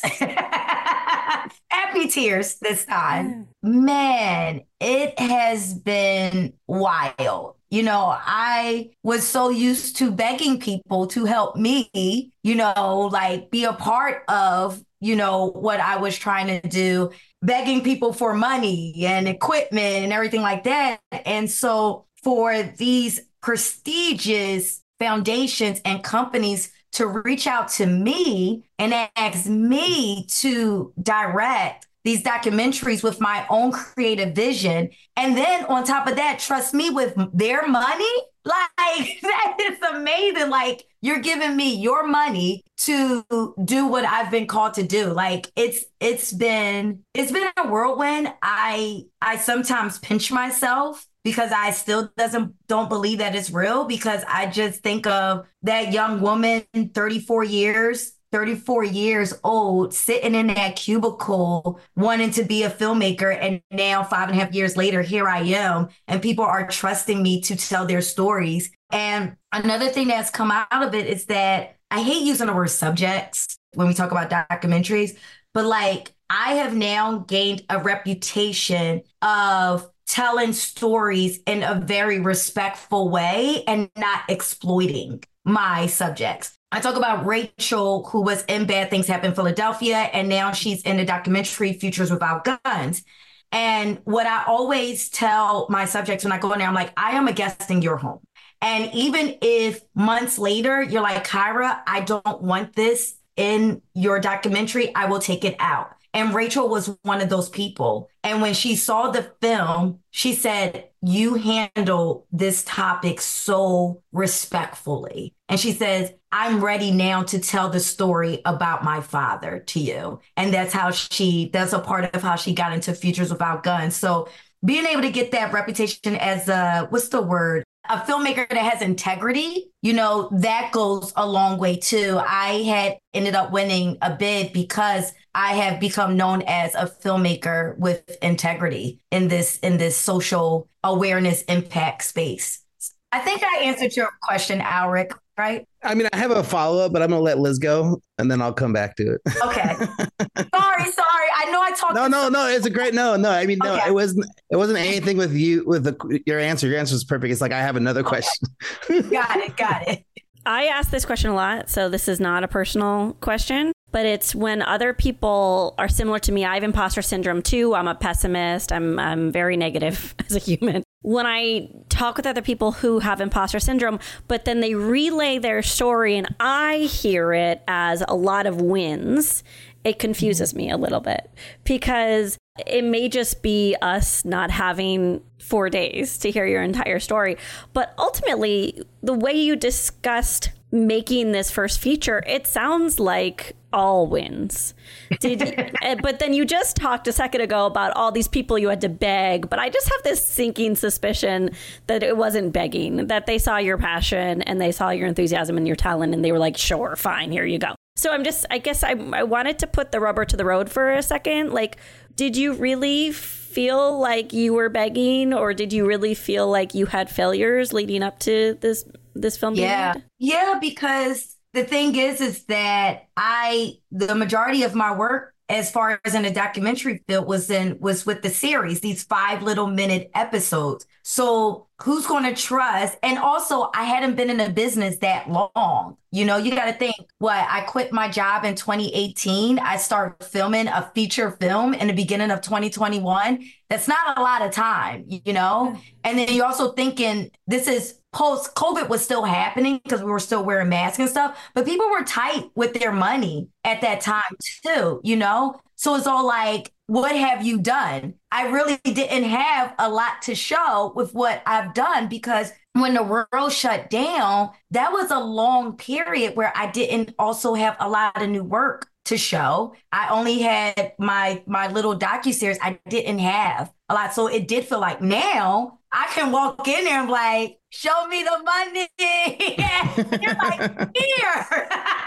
Happy tears this time. Man, it has been wild. You know, I was so used to begging people to help me, you know, like be a part of, you know, what I was trying to do, begging people for money and equipment and everything like that. And so for these prestigious foundations and companies to reach out to me and ask me to direct these documentaries with my own creative vision, and then on top of that, trust me with their money, like, that is amazing. Like, you're giving me your money to do what I've been called to do. Like, it's it's been it's been a whirlwind. I I sometimes pinch myself because I still doesn't don't believe that it's real, because I just think of that young woman, thirty-four years old, sitting in that cubicle, wanting to be a filmmaker. And now five and a half years later, here I am, and people are trusting me to tell their stories. And another thing that's come out of it is that I hate using the word subjects when we talk about documentaries, but like, I have now gained a reputation of telling stories in a very respectful way and not exploiting my subjects. I talk about Rachel, who was in Bad Things Happen in Philadelphia, and now she's in the documentary Futures Without Guns. And what I always tell my subjects when I go in there, I'm like, I am a guest in your home. And even if months later, you're like, Kyra, I don't want this in your documentary, I will take it out. And Rachel was one of those people. And when she saw the film, she said, you handle this topic so respectfully. And she says, I'm ready now to tell the story about my father to you. And that's how she, that's a part of how she got into Futures Without Guns. So being able to get that reputation as a, what's the word? a filmmaker that has integrity, you know, that goes a long way too. I had ended up winning a bid because I have become known as a filmmaker with integrity in this in this social awareness impact space. I think I answered your question, Alric, right? I mean, I have a follow up, but I'm going to let Liz go and then I'll come back to it. Okay. sorry, sorry. I know I talked. No, no, no. It's a great no, no. I mean, no, okay. it wasn't. It wasn't anything with you with the, your answer. Your answer is perfect. It's like I have another question. Okay. got it. Got it. I ask this question a lot, so this is not a personal question, but it's when other people are similar to me. I have imposter syndrome too. I'm a pessimist. I'm I'm very negative as a human. When I talk with other people who have imposter syndrome, but then they relay their story and I hear it as a lot of wins, it confuses me a little bit because it may just be us not having four days to hear your entire story. But ultimately, the way you discussed making this first feature, it sounds like all wins. Did you, but then you just talked a second ago about all these people you had to beg. But I just have this sinking suspicion that it wasn't begging, that they saw your passion and they saw your enthusiasm and your talent and they were like, sure, fine, here you go. So I'm just, I guess I, I wanted to put the rubber to the road for a second. Like, did you really feel like you were begging, or did you really feel like you had failures leading up to this this film being yeah. made? Yeah, because the thing is, is that I, the majority of my work as far as in the documentary field was in, was with the series, these five little minute episodes. So who's going to trust? And also I hadn't been in a business that long. You know, you got to think, what, I quit my job in twenty eighteen. I started filming a feature film in the beginning of twenty twenty-one. That's not a lot of time, you know? And then you're also thinking this is post COVID was still happening because we were still wearing masks and stuff, but people were tight with their money at that time too, you know? So it's all like, what have you done? I really didn't have a lot to show with what I've done because when the world shut down, that was a long period where I didn't also have a lot of new work to show. I only had my my little docuseries. I didn't have a lot. So it did feel like now I can walk in there and be like, show me the money. You're like, here.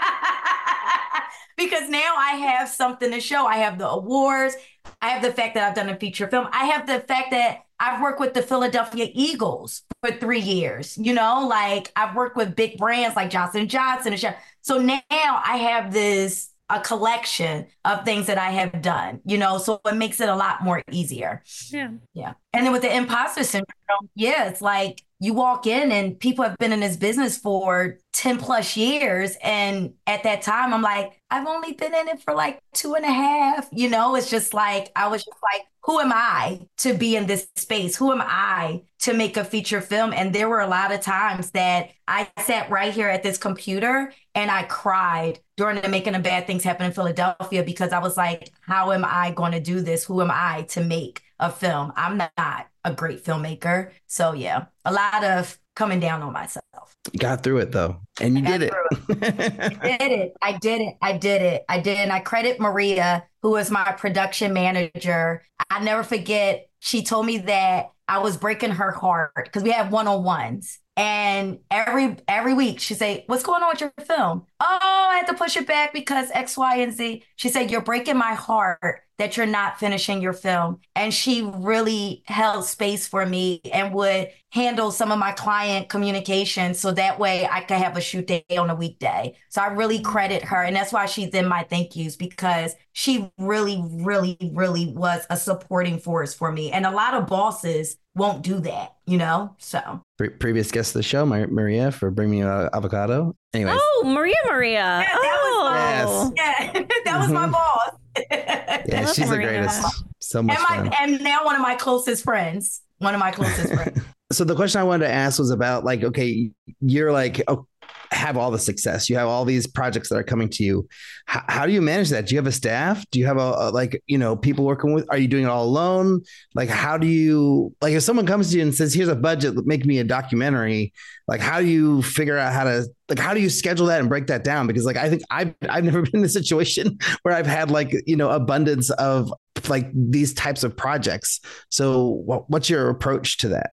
Because now I have something to show. I have the awards. I have the fact that I've done a feature film. I have the fact that I've worked with the Philadelphia Eagles for three years. You know, like I've worked with big brands like Johnson and Johnson. And shit. So now I have this, a collection of things that I have done, you know, so it makes it a lot more easier. Yeah. Yeah. And then with the imposter syndrome, yeah, it's like you walk in and people have been in this business for ten plus years. And at that time, I'm like, I've only been in it for like two and a half, you know, it's just like, I was just like, who am I to be in this space? Who am I to make a feature film? And there were a lot of times that I sat right here at this computer and I cried during the Making of Bad Things Happen in Philadelphia because I was like, how am I going to do this? Who am I to make a film? I'm not a great filmmaker. So yeah, a lot of coming down on myself. You got through it though. And you did it. it. I did it. I did it. I did it. I did. And I credit Maria, who was my production manager. I never forget. She told me that I was breaking her heart because we have one-on-ones. And every every week she'd say, what's going on with your film? Oh, I had to push it back because X, Y, and Z. She said, you're breaking my heart that you're not finishing your film. And she really held space for me and would handle some of my client communication so that way I could have a shoot day on a weekday. So I really credit her. And that's why she's in my thank yous because she really, really, really was a supporting force for me. And a lot of bosses won't do that, you know? So Pre- previous guest of the show, Maria, for bringing me uh, avocado. Anyways. Oh, Maria, Maria. Yeah, that oh. was my, Yes. yeah, that was my boss. Yeah, she's Maria. the greatest. So much and, my, fun. and now one of my closest friends. One of my closest friends. So the question I wanted to ask was about like, okay, you're like, oh, have all the success. You have all these projects that are coming to you. How, how do you manage that? Do you have a staff? Do you have a, a like, you know, people working with, are you doing it all alone? Like, how do you, like if someone comes to you and says, here's a budget, make me a documentary. Like, how do you figure out how to, like, how do you schedule that and break that down? Because like, I think I've, I've never been in a situation where I've had like, you know, abundance of like these types of projects. So what, what's your approach to that?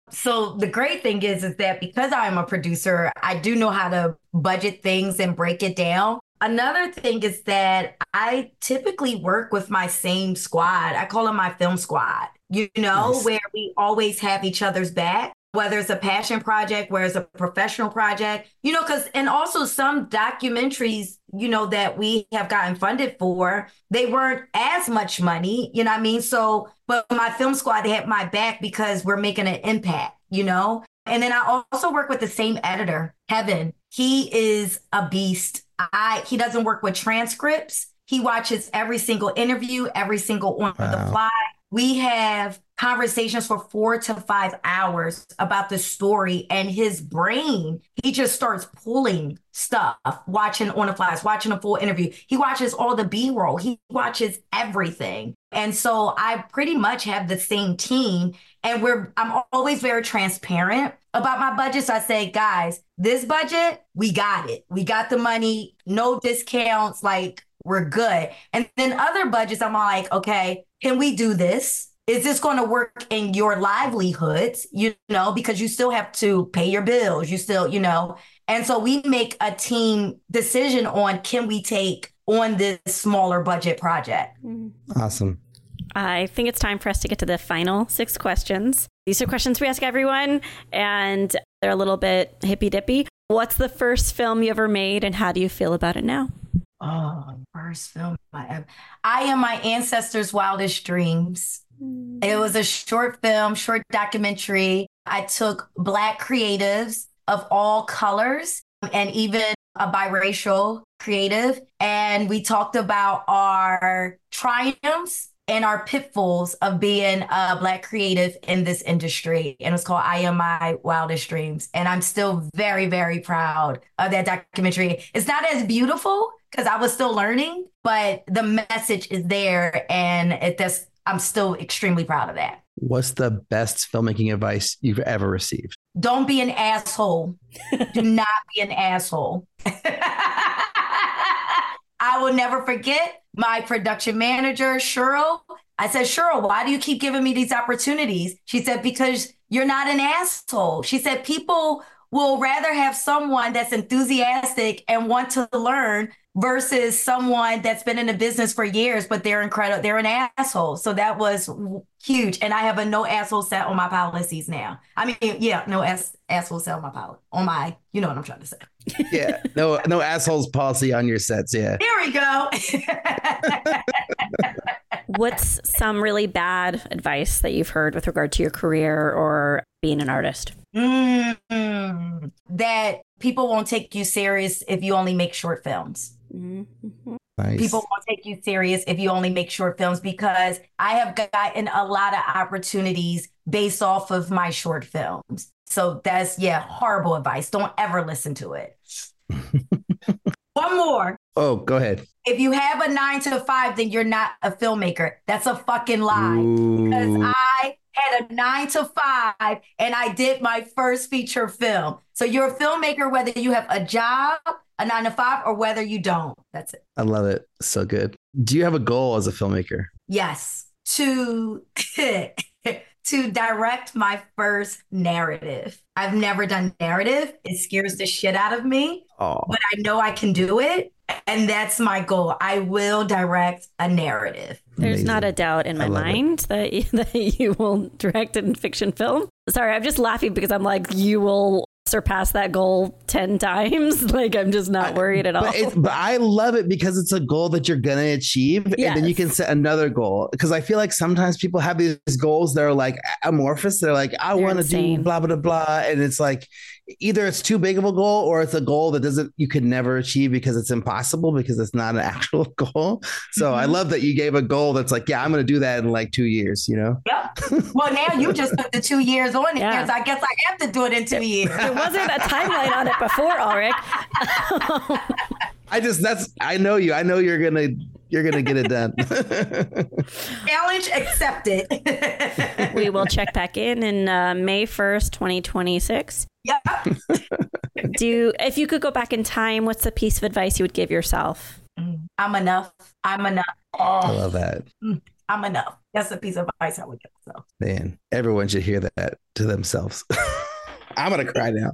So the great thing is, is that because I'm a producer, I do know how to budget things and break it down. Another thing is that I typically work with my same squad. I call them my film squad, you know, nice. Where we always have each other's back, whether it's a passion project, whether it's a professional project, you know, because, and also some documentaries, you know, that we have gotten funded for, they weren't as much money, you know what I mean? So, but my film squad, they had my back because we're making an impact, you know? And then I also work with the same editor, Kevin. He is a beast. I, he doesn't work with transcripts. He watches every single interview, every single on wow. the fly. We have conversations for four to five hours about the story, and his brain, he just starts pulling stuff, watching on the flies, watching a full interview. He watches all the B-roll. He watches everything. And so I pretty much have the same team, and we're, I'm always very transparent about my budget. So I say, guys, this budget, we got it. We got the money, no discounts, like we're good. And then other budgets, I'm like, okay, can we do this? Is this going to work in your livelihoods? You know, because you still have to pay your bills. You still, you know, and so we make a team decision on, can we take on this smaller budget project? Awesome. I think it's time for us to get to the final six questions. These are questions we ask everyone, and they're a little bit hippy dippy. What's the first film you ever made, and how do you feel about it now? Oh, first film I ever. I Am My Ancestors' Wildest Dreams. It was a short film, short documentary. I took Black creatives of all colors and even a biracial creative, and we talked about our triumphs and our pitfalls of being a Black creative in this industry. And it was called I Am My Wildest Dreams. And I'm still very, very proud of that documentary. It's not as beautiful because I was still learning, but the message is there, and it that's I'm still extremely proud of that. What's the best filmmaking advice you've ever received? Don't be an asshole. Do not be an asshole. I will never forget my production manager, Cheryl. I said, Cheryl, why do you keep giving me these opportunities? She said, because you're not an asshole. She said, people will rather have someone that's enthusiastic and want to learn versus someone that's been in the business for years, but they're incredible. They're an asshole. So that was huge. And I have a no asshole set on my policies now. I mean, yeah, no ass, asshole set on my policy, on my, you know what I'm trying to say. Yeah, no, no assholes policy on your sets. Yeah. Here we go. What's some really bad advice that you've heard with regard to your career or being an artist? Mm-hmm. That people won't take you serious if you only make short films. Mm-hmm. Nice. People won't take you serious if you only make short films, because I have gotten a lot of opportunities based off of my short films. So that's, yeah, horrible advice. Don't ever listen to it. One more. Oh, go ahead. If you have a nine to five, then you're not a filmmaker. That's a fucking lie. Ooh. Because I had a nine to five and I did my first feature film. So you're a filmmaker whether you have a job, a nine to five, or whether you don't. That's it. I love it. So good. Do you have a goal as a filmmaker? Yes. To to direct my first narrative. I've never done narrative. It scares the shit out of me, oh. but I know I can do it. And that's my goal. I will direct a narrative. There's Amazing. Not a doubt in my mind that you, that you will direct a fiction film. Sorry, I'm just laughing because I'm like, you will surpass that goal ten times. Like, I'm just not worried at all. But, it, but I love it because it's a goal that you're going to achieve. Yes. And then you can set another goal. Because I feel like sometimes people have these goals that are like amorphous. They're like, I want to do blah, blah, blah. And it's like, either it's too big of a goal or it's a goal that doesn't, you could never achieve because it's impossible, because it's not an actual goal. So mm-hmm. I love that you gave a goal that's like, yeah, I'm going to do that in like two years, you know? Yep. Well, now you just put the two years on it. Yeah. So I guess I have to do it in two years. There wasn't a timeline on it before, Ulrich. I just, that's, I know you. I know you're going to, you're going to get it done. Challenge accepted. We will check back in in uh, May first, twenty twenty-six. Yep. Do, if you could go back in time, what's the piece of advice you would give yourself? I'm enough. I'm enough. Oh, I love that. I'm enough. That's the piece of advice I would give myself. Man, everyone should hear that. to themselves. I'm going to cry now.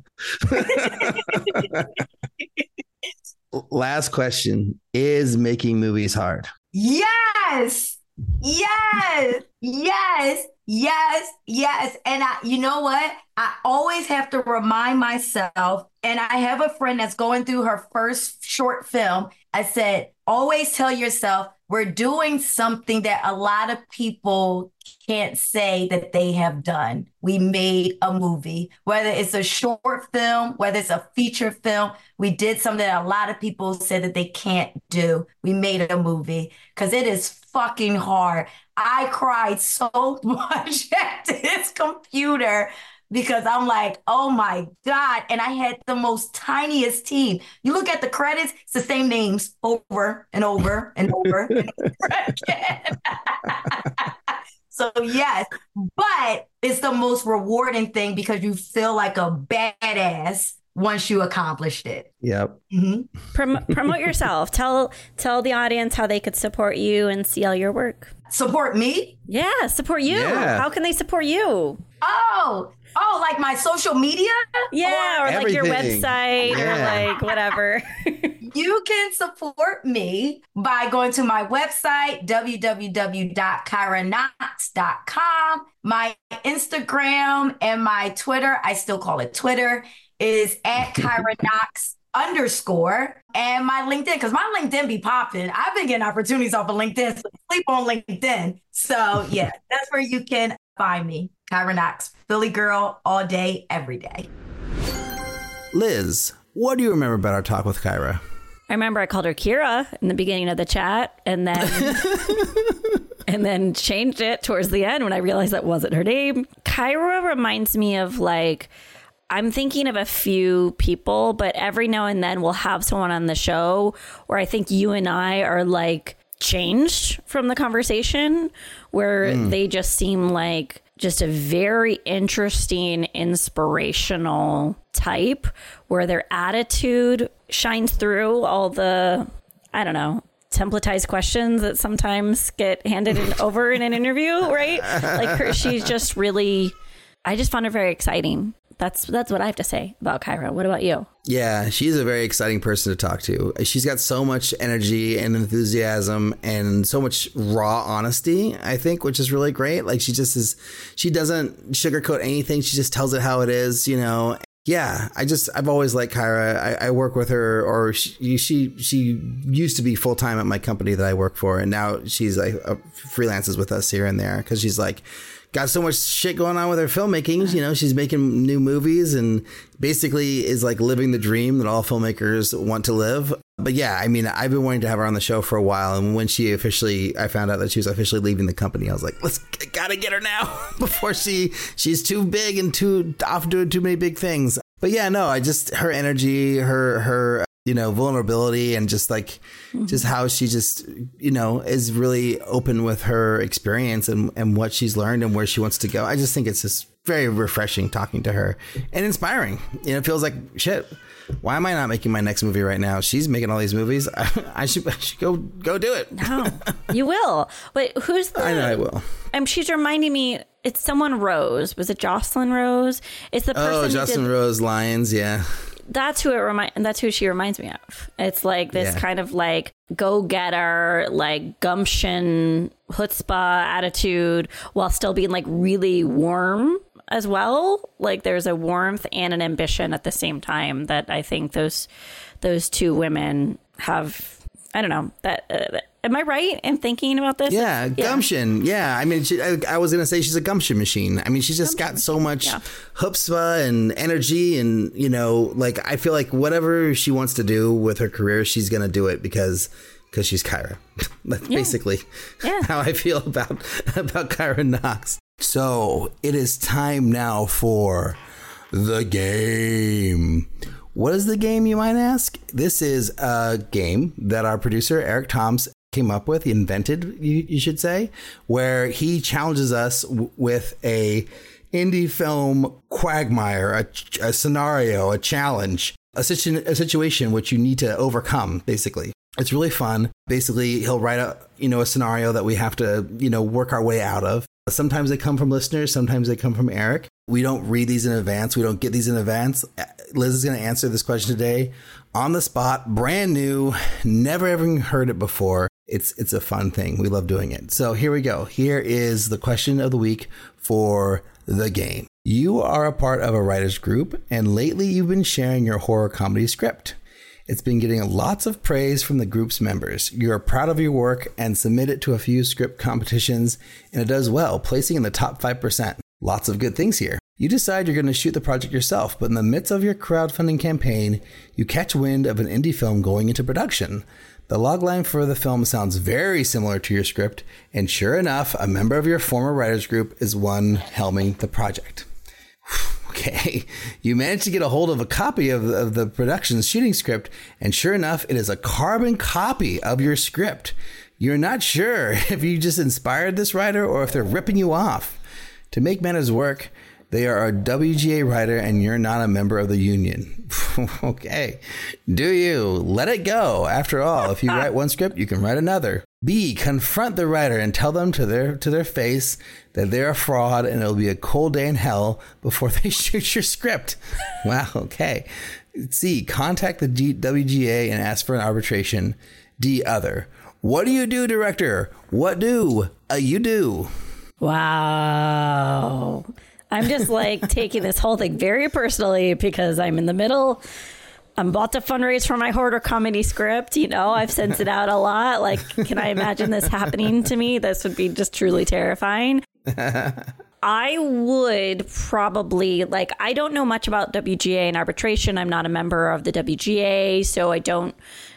Last question. Is making movies hard? Yes. Yes. Yes. Yes. Yes. And I, you know what? I always have to remind myself, and I have a friend that's going through her first short film. I said, always tell yourself, we're doing something that a lot of people can't say that they have done. We made a movie, whether it's a short film, whether it's a feature film. We did something that a lot of people said that they can't do. We made a movie because it is fucking hard. I cried so much at this computer because I'm like, oh my God. And I had the most tiniest team. You look at the credits, it's the same names over and over and over and over again. So yes, but it's the most rewarding thing because you feel like a badass once you accomplished it. Yep. Mm-hmm. Prom- promote yourself. Tell tell the audience how they could support you and see all your work. Support me? Yeah, support you. Yeah. How can they support you? Oh, oh, like my social media? Yeah, or, or like your everything. website Yeah. or like whatever. You can support me by going to my website, w w w dot kyra knox dot com. My Instagram and my Twitter, I still call it Twitter, is at Kyra Knox underscore. And my LinkedIn, because my LinkedIn be popping. I've been getting opportunities off of LinkedIn, so sleep on LinkedIn. So yeah, that's where you can find me. Kyra Knox, Philly girl, all day, every day. Liz, what do you remember about our talk with Kyra? I remember I called her Kira in the beginning of the chat and then and then changed it towards the end when I realized that wasn't her name. Kyra reminds me of like, I'm thinking of a few people, but every now and then we'll have someone on the show where I think you and I are like changed from the conversation, where mm. they just seem like just a very interesting, inspirational type, where their attitude shines through all the, I don't know, templatized questions that sometimes get handed in, over in an interview, right? Like her, she's just really, I just found her very exciting. That's that's what I have to say about Kyra. What about you? Yeah, she's a very exciting person to talk to. She's got so much energy and enthusiasm and so much raw honesty, I think, which is really great. Like she just is, she doesn't sugarcoat anything. She just tells it how it is, you know. Yeah, I just, I've always liked Kyra. I, I work with her, or she, she, she used to be full time at my company that I work for. And now she's like uh, freelances with us here and there because she's like, got so much shit going on with her filmmaking. You know, she's making new movies and basically is like living the dream that all filmmakers want to live. But yeah, I mean, I've been wanting to have her on the show for a while. And when she officially, I found out that she was officially leaving the company, I was like, let's gotta get her now before she she's too big and too off doing too many big things. But yeah, no, I just, her energy, her, her, you know, vulnerability and just like, mm-hmm. just how she just, you know, is really open with her experience and, and what she's learned and where she wants to go. I just think it's just very refreshing talking to her and inspiring. You know, it feels like, shit, why am I not making my next movie right now? She's making all these movies. I, I should, I should go, go do it. No, you will. But who's the, I know I will. Um, she's reminding me, it's someone Rose. Was it Jocelyn Rose? It's the person. Oh, Jocelyn Rose Lyons. Yeah. That's who it remind. That's who she reminds me of. It's like this yeah. kind of like go-getter, like gumption, chutzpah attitude, while still being like really warm as well. Like there's a warmth and an ambition at the same time that I think those those two women have. I don't know that. Uh, am I right in thinking about this? Yeah, gumption. Yeah, yeah. I mean, she, I, I was gonna say she's a gumption machine. I mean, she's just gumption. got so much yeah. chutzpah and energy, and you know, like I feel like whatever she wants to do with her career, she's gonna do it because because she's Kyra. That's yeah. basically yeah. how I feel about about Kyra Knox. So it is time now for the game. What is the game, you might ask? This is a game that our producer, Eric Toms, came up with, he invented, you, you should say, where he challenges us w- with a indie film quagmire, a, a scenario, a challenge, a, situ- a situation which you need to overcome, basically. It's really fun. Basically, he'll write a, you know, a scenario that we have to, you know, work our way out of. Sometimes they come from listeners. Sometimes they come from Eric. We don't read these in advance. We don't get these in advance. Liz is going to answer this question today on the spot, brand new, never ever heard it before. It's it's a fun thing. We love doing it. So here we go. Here is the question of the week for the game. You are a part of a writer's group, and lately you've been sharing your horror comedy script. It's been getting lots of praise from the group's members. You're proud of your work and submit it to a few script competitions, and it does well, placing in the top five percent. Lots of good things here. You decide you're going to shoot the project yourself, but in the midst of your crowdfunding campaign, you catch wind of an indie film going into production. The logline for the film sounds very similar to your script, and sure enough, a member of your former writers group is one helming the project. Okay, you managed to get a hold of a copy of, of the production's shooting script, and sure enough, it is a carbon copy of your script. You're not sure if you just inspired this writer or if they're ripping you off. To make matters work, they are a W G A writer and you're not a member of the union. Okay, do you? Let it go. After all, if you write one script, you can write another. B, confront the writer and tell them to their to their face that they're a fraud and it'll be a cold day in hell before they shoot your script. Wow, okay. C, contact the G- W G A and ask for an arbitration. D, other. What do you do, director? What do uh, you do? Wow. I'm just like taking this whole thing very personally because I'm in the middle. I'm about to fundraise for my horror comedy script. You know, I've sent it out a lot. Like, can I imagine this happening to me? This would be just truly terrifying. I would probably, like, I don't know much about W G A and arbitration. I'm not a member of the W G A, so I don't,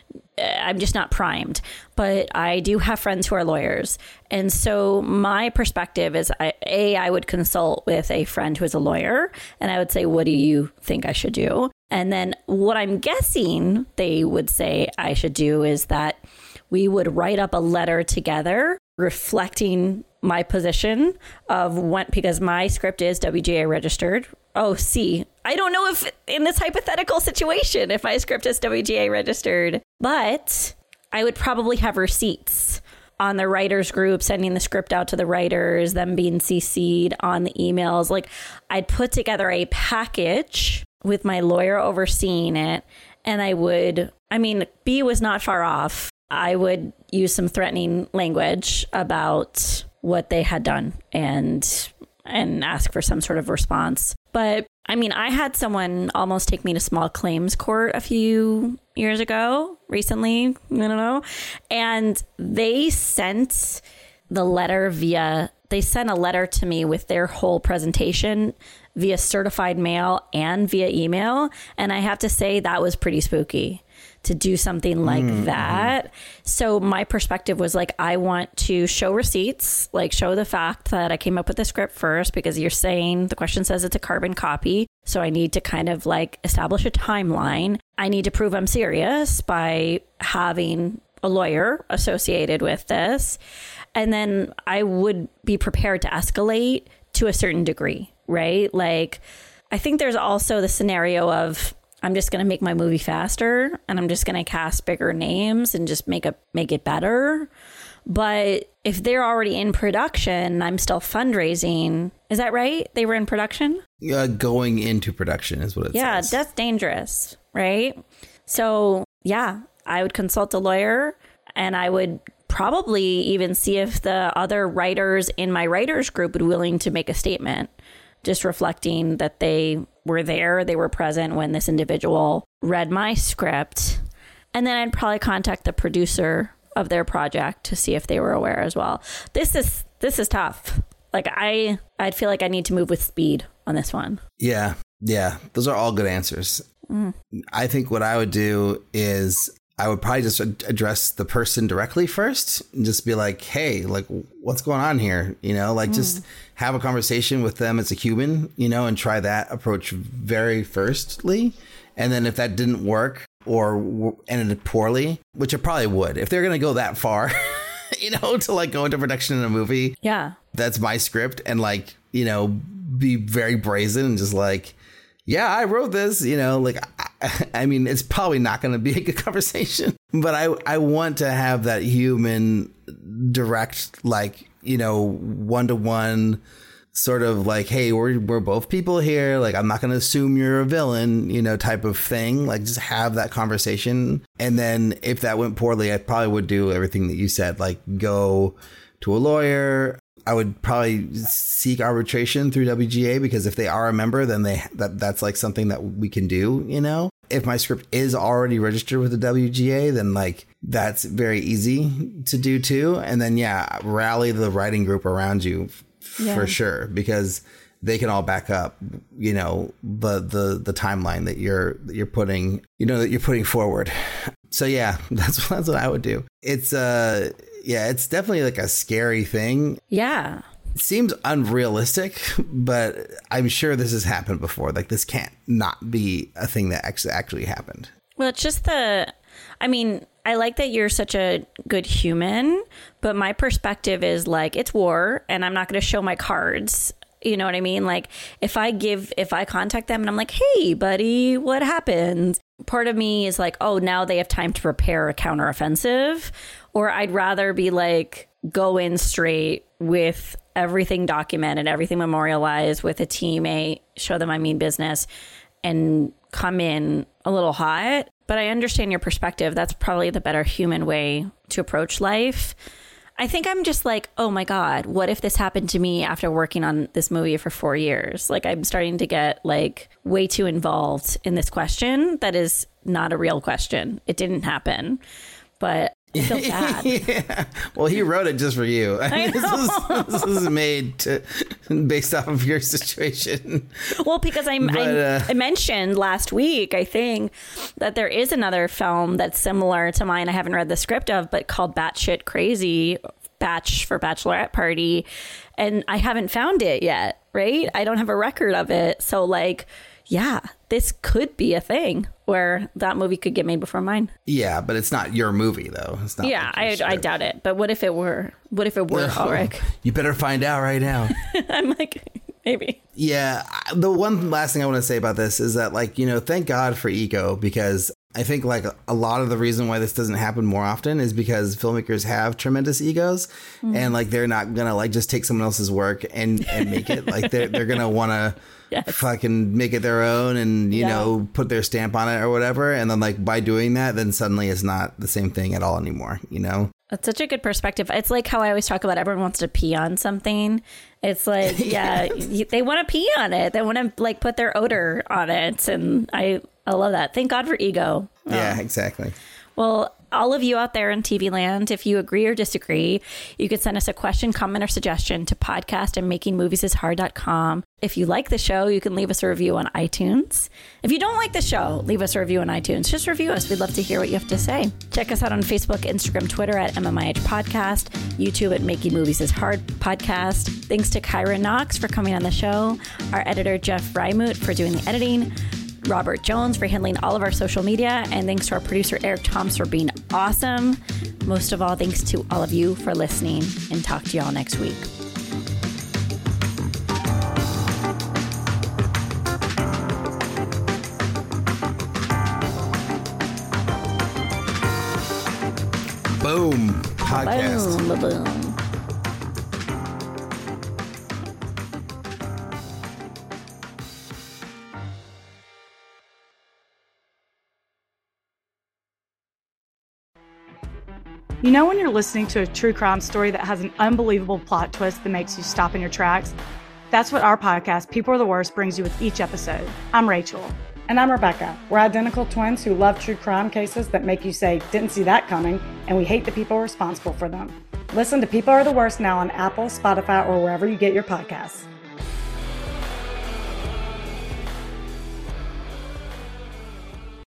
I'm just not primed. But I do have friends who are lawyers. And so my perspective is, I, A, I would consult with a friend who is a lawyer, and I would say, what do you think I should do? And then what I'm guessing they would say I should do is that we would write up a letter together reflecting my position of when, because my script is W G A registered. Oh, see, I don't know if in this hypothetical situation, if my script is W G A registered, but I would probably have receipts on the writers group, sending the script out to the writers, them being C C'd on the emails. Like, I'd put together a package with my lawyer overseeing it. And I would, I mean, B was not far off. I would use some threatening language about what they had done and and ask for some sort of response. But I mean, I had someone almost take me to small claims court a few years ago, recently, I don't know. And they sent the letter via, they sent a letter to me with their whole presentation via certified mail and via email. And I have to say that was pretty spooky to do something like mm-hmm. that. So my perspective was like, I want to show receipts, like show the fact that I came up with the script first, because you're saying the question says it's a carbon copy. So I need to kind of like establish a timeline. I need to prove I'm serious by having a lawyer associated with this. And then I would be prepared to escalate to a certain degree, right? Like, I think there's also the scenario of, I'm just going to make my movie faster and I'm just going to cast bigger names and just make a make it better. But if they're already in production, I'm still fundraising. Is that right? They were in production? Uh, going into production is what it yeah, says. Yeah, that's dangerous, right? So, yeah, I would consult a lawyer and I would probably even see if the other writers in my writers group would be willing to make a statement, just reflecting that they were there, they were present when this individual read my script. And then I'd probably contact the producer of their project to see if they were aware as well. This is this is tough. Like I I'd feel like I need to move with speed on this one. Yeah. Yeah. Those are all good answers. Mm. I think what I would do is I would probably just address the person directly first and just be like, hey, like, what's going on here? You know, like mm. just have a conversation with them as a human, you know, and try that approach very firstly. And then if that didn't work or ended poorly, which it probably would, if they're going to go that far, you know, to like go into production in a movie. Yeah. That's my script. And like, you know, be very brazen and just like, yeah, I wrote this, you know, like, I, I mean, it's probably not going to be a good conversation, but I, I want to have that human direct, like, you know, one-to-one sort of like, hey, we're we're both people here. Like, I'm not going to assume you're a villain, you know, type of thing. Like, just have that conversation. And then if that went poorly, I probably would do everything that you said, like go to a lawyer. I would probably seek arbitration through W G A, because if they are a member, then they that that's like something that we can do, you know. If my script is already registered with the W G A, then like that's very easy to do too. And then, yeah, rally the writing group around you f- Yeah. for sure, because they can all back up, you know, the the the timeline that you're that you're putting, you know, that you're putting forward. So yeah, that's that's what I would do. It's uh yeah, it's definitely like a scary thing. Yeah. It seems unrealistic, but I'm sure this has happened before. Like, this can't not be a thing that actually actually happened. Well, it's just the, I mean, I like that you're such a good human, but my perspective is like, it's war and I'm not going to show my cards. You know what I mean? Like, if I give, if I contact them and I'm like, hey, buddy, what happened? Part of me is like, oh, now they have time to prepare a counteroffensive. Or I'd rather be like, go in straight with everything documented, everything memorialized, with a teammate, show them I mean business, and come in a little hot. But I understand your perspective. That's probably the better human way to approach life. I think I'm just like, oh my God, what if this happened to me after working on this movie for four years? Like, I'm starting to get like way too involved in this question that is not a real question. It didn't happen, but I feel bad. Yeah. Well, he wrote it just for you. I mean, I this, is, this is made to, based off of your situation. Well, because I, But, I, uh, I mentioned last week, I think, that there is another film that's similar to mine. I haven't read the script of, but called Batshit Crazy, Batch for Bachelorette Party. And I haven't found it yet, right? I don't have a record of it. So, like, yeah, this could be a thing where that movie could get made before mine. Yeah, but it's not your movie, though. It's not. Yeah, like your I, I script. doubt it. But what if it were? What if it were, Ulrich? You better find out right now. I'm like, maybe. Yeah, I- the one last thing I want to say about this is that, like, you know, thank God for Eco, because I think like a lot of the reason why this doesn't happen more often is because filmmakers have tremendous egos, mm. and like they're not gonna like just take someone else's work and, and make it. Like they're they're gonna want to yes. fucking make it their own and you yeah. know put their stamp on it or whatever. And then like by doing that, then suddenly it's not the same thing at all anymore. You know. That's such a good perspective. It's like how I always talk about everyone wants to pee on something. It's like, yeah, yes. they want to pee on it. They want to like put their odor on it. And I, I love that. Thank God for ego. Yeah, um, exactly. Well, all of you out there in T V land, if you agree or disagree, you could send us a question, comment, or suggestion to podcast at making movies is hard dot com. If you like the show, you can leave us a review on iTunes. If you don't like the show, leave us a review on iTunes. Just review us. We'd love to hear what you have to say. Check us out on Facebook, Instagram, Twitter at M M I H Podcast, YouTube at Making Movies is Hard Podcast. Thanks to Kyra Knox for coming on the show, our editor, Jeff Freimuth, for doing the editing, Robert Jones for handling all of our social media, and thanks to our producer, Eric Toms, for being awesome. Most of all, thanks to all of you for listening, and talk to y'all next week. Boom. Podcast. Boom, boom. You know when you're listening to a true crime story that has an unbelievable plot twist that makes you stop in your tracks? That's what our podcast, People Are the Worst, brings you with each episode. I'm Rachel. And I'm Rebecca. We're identical twins who love true crime cases that make you say, didn't see that coming, and we hate the people responsible for them. Listen to People Are the Worst now on Apple, Spotify, or wherever you get your podcasts.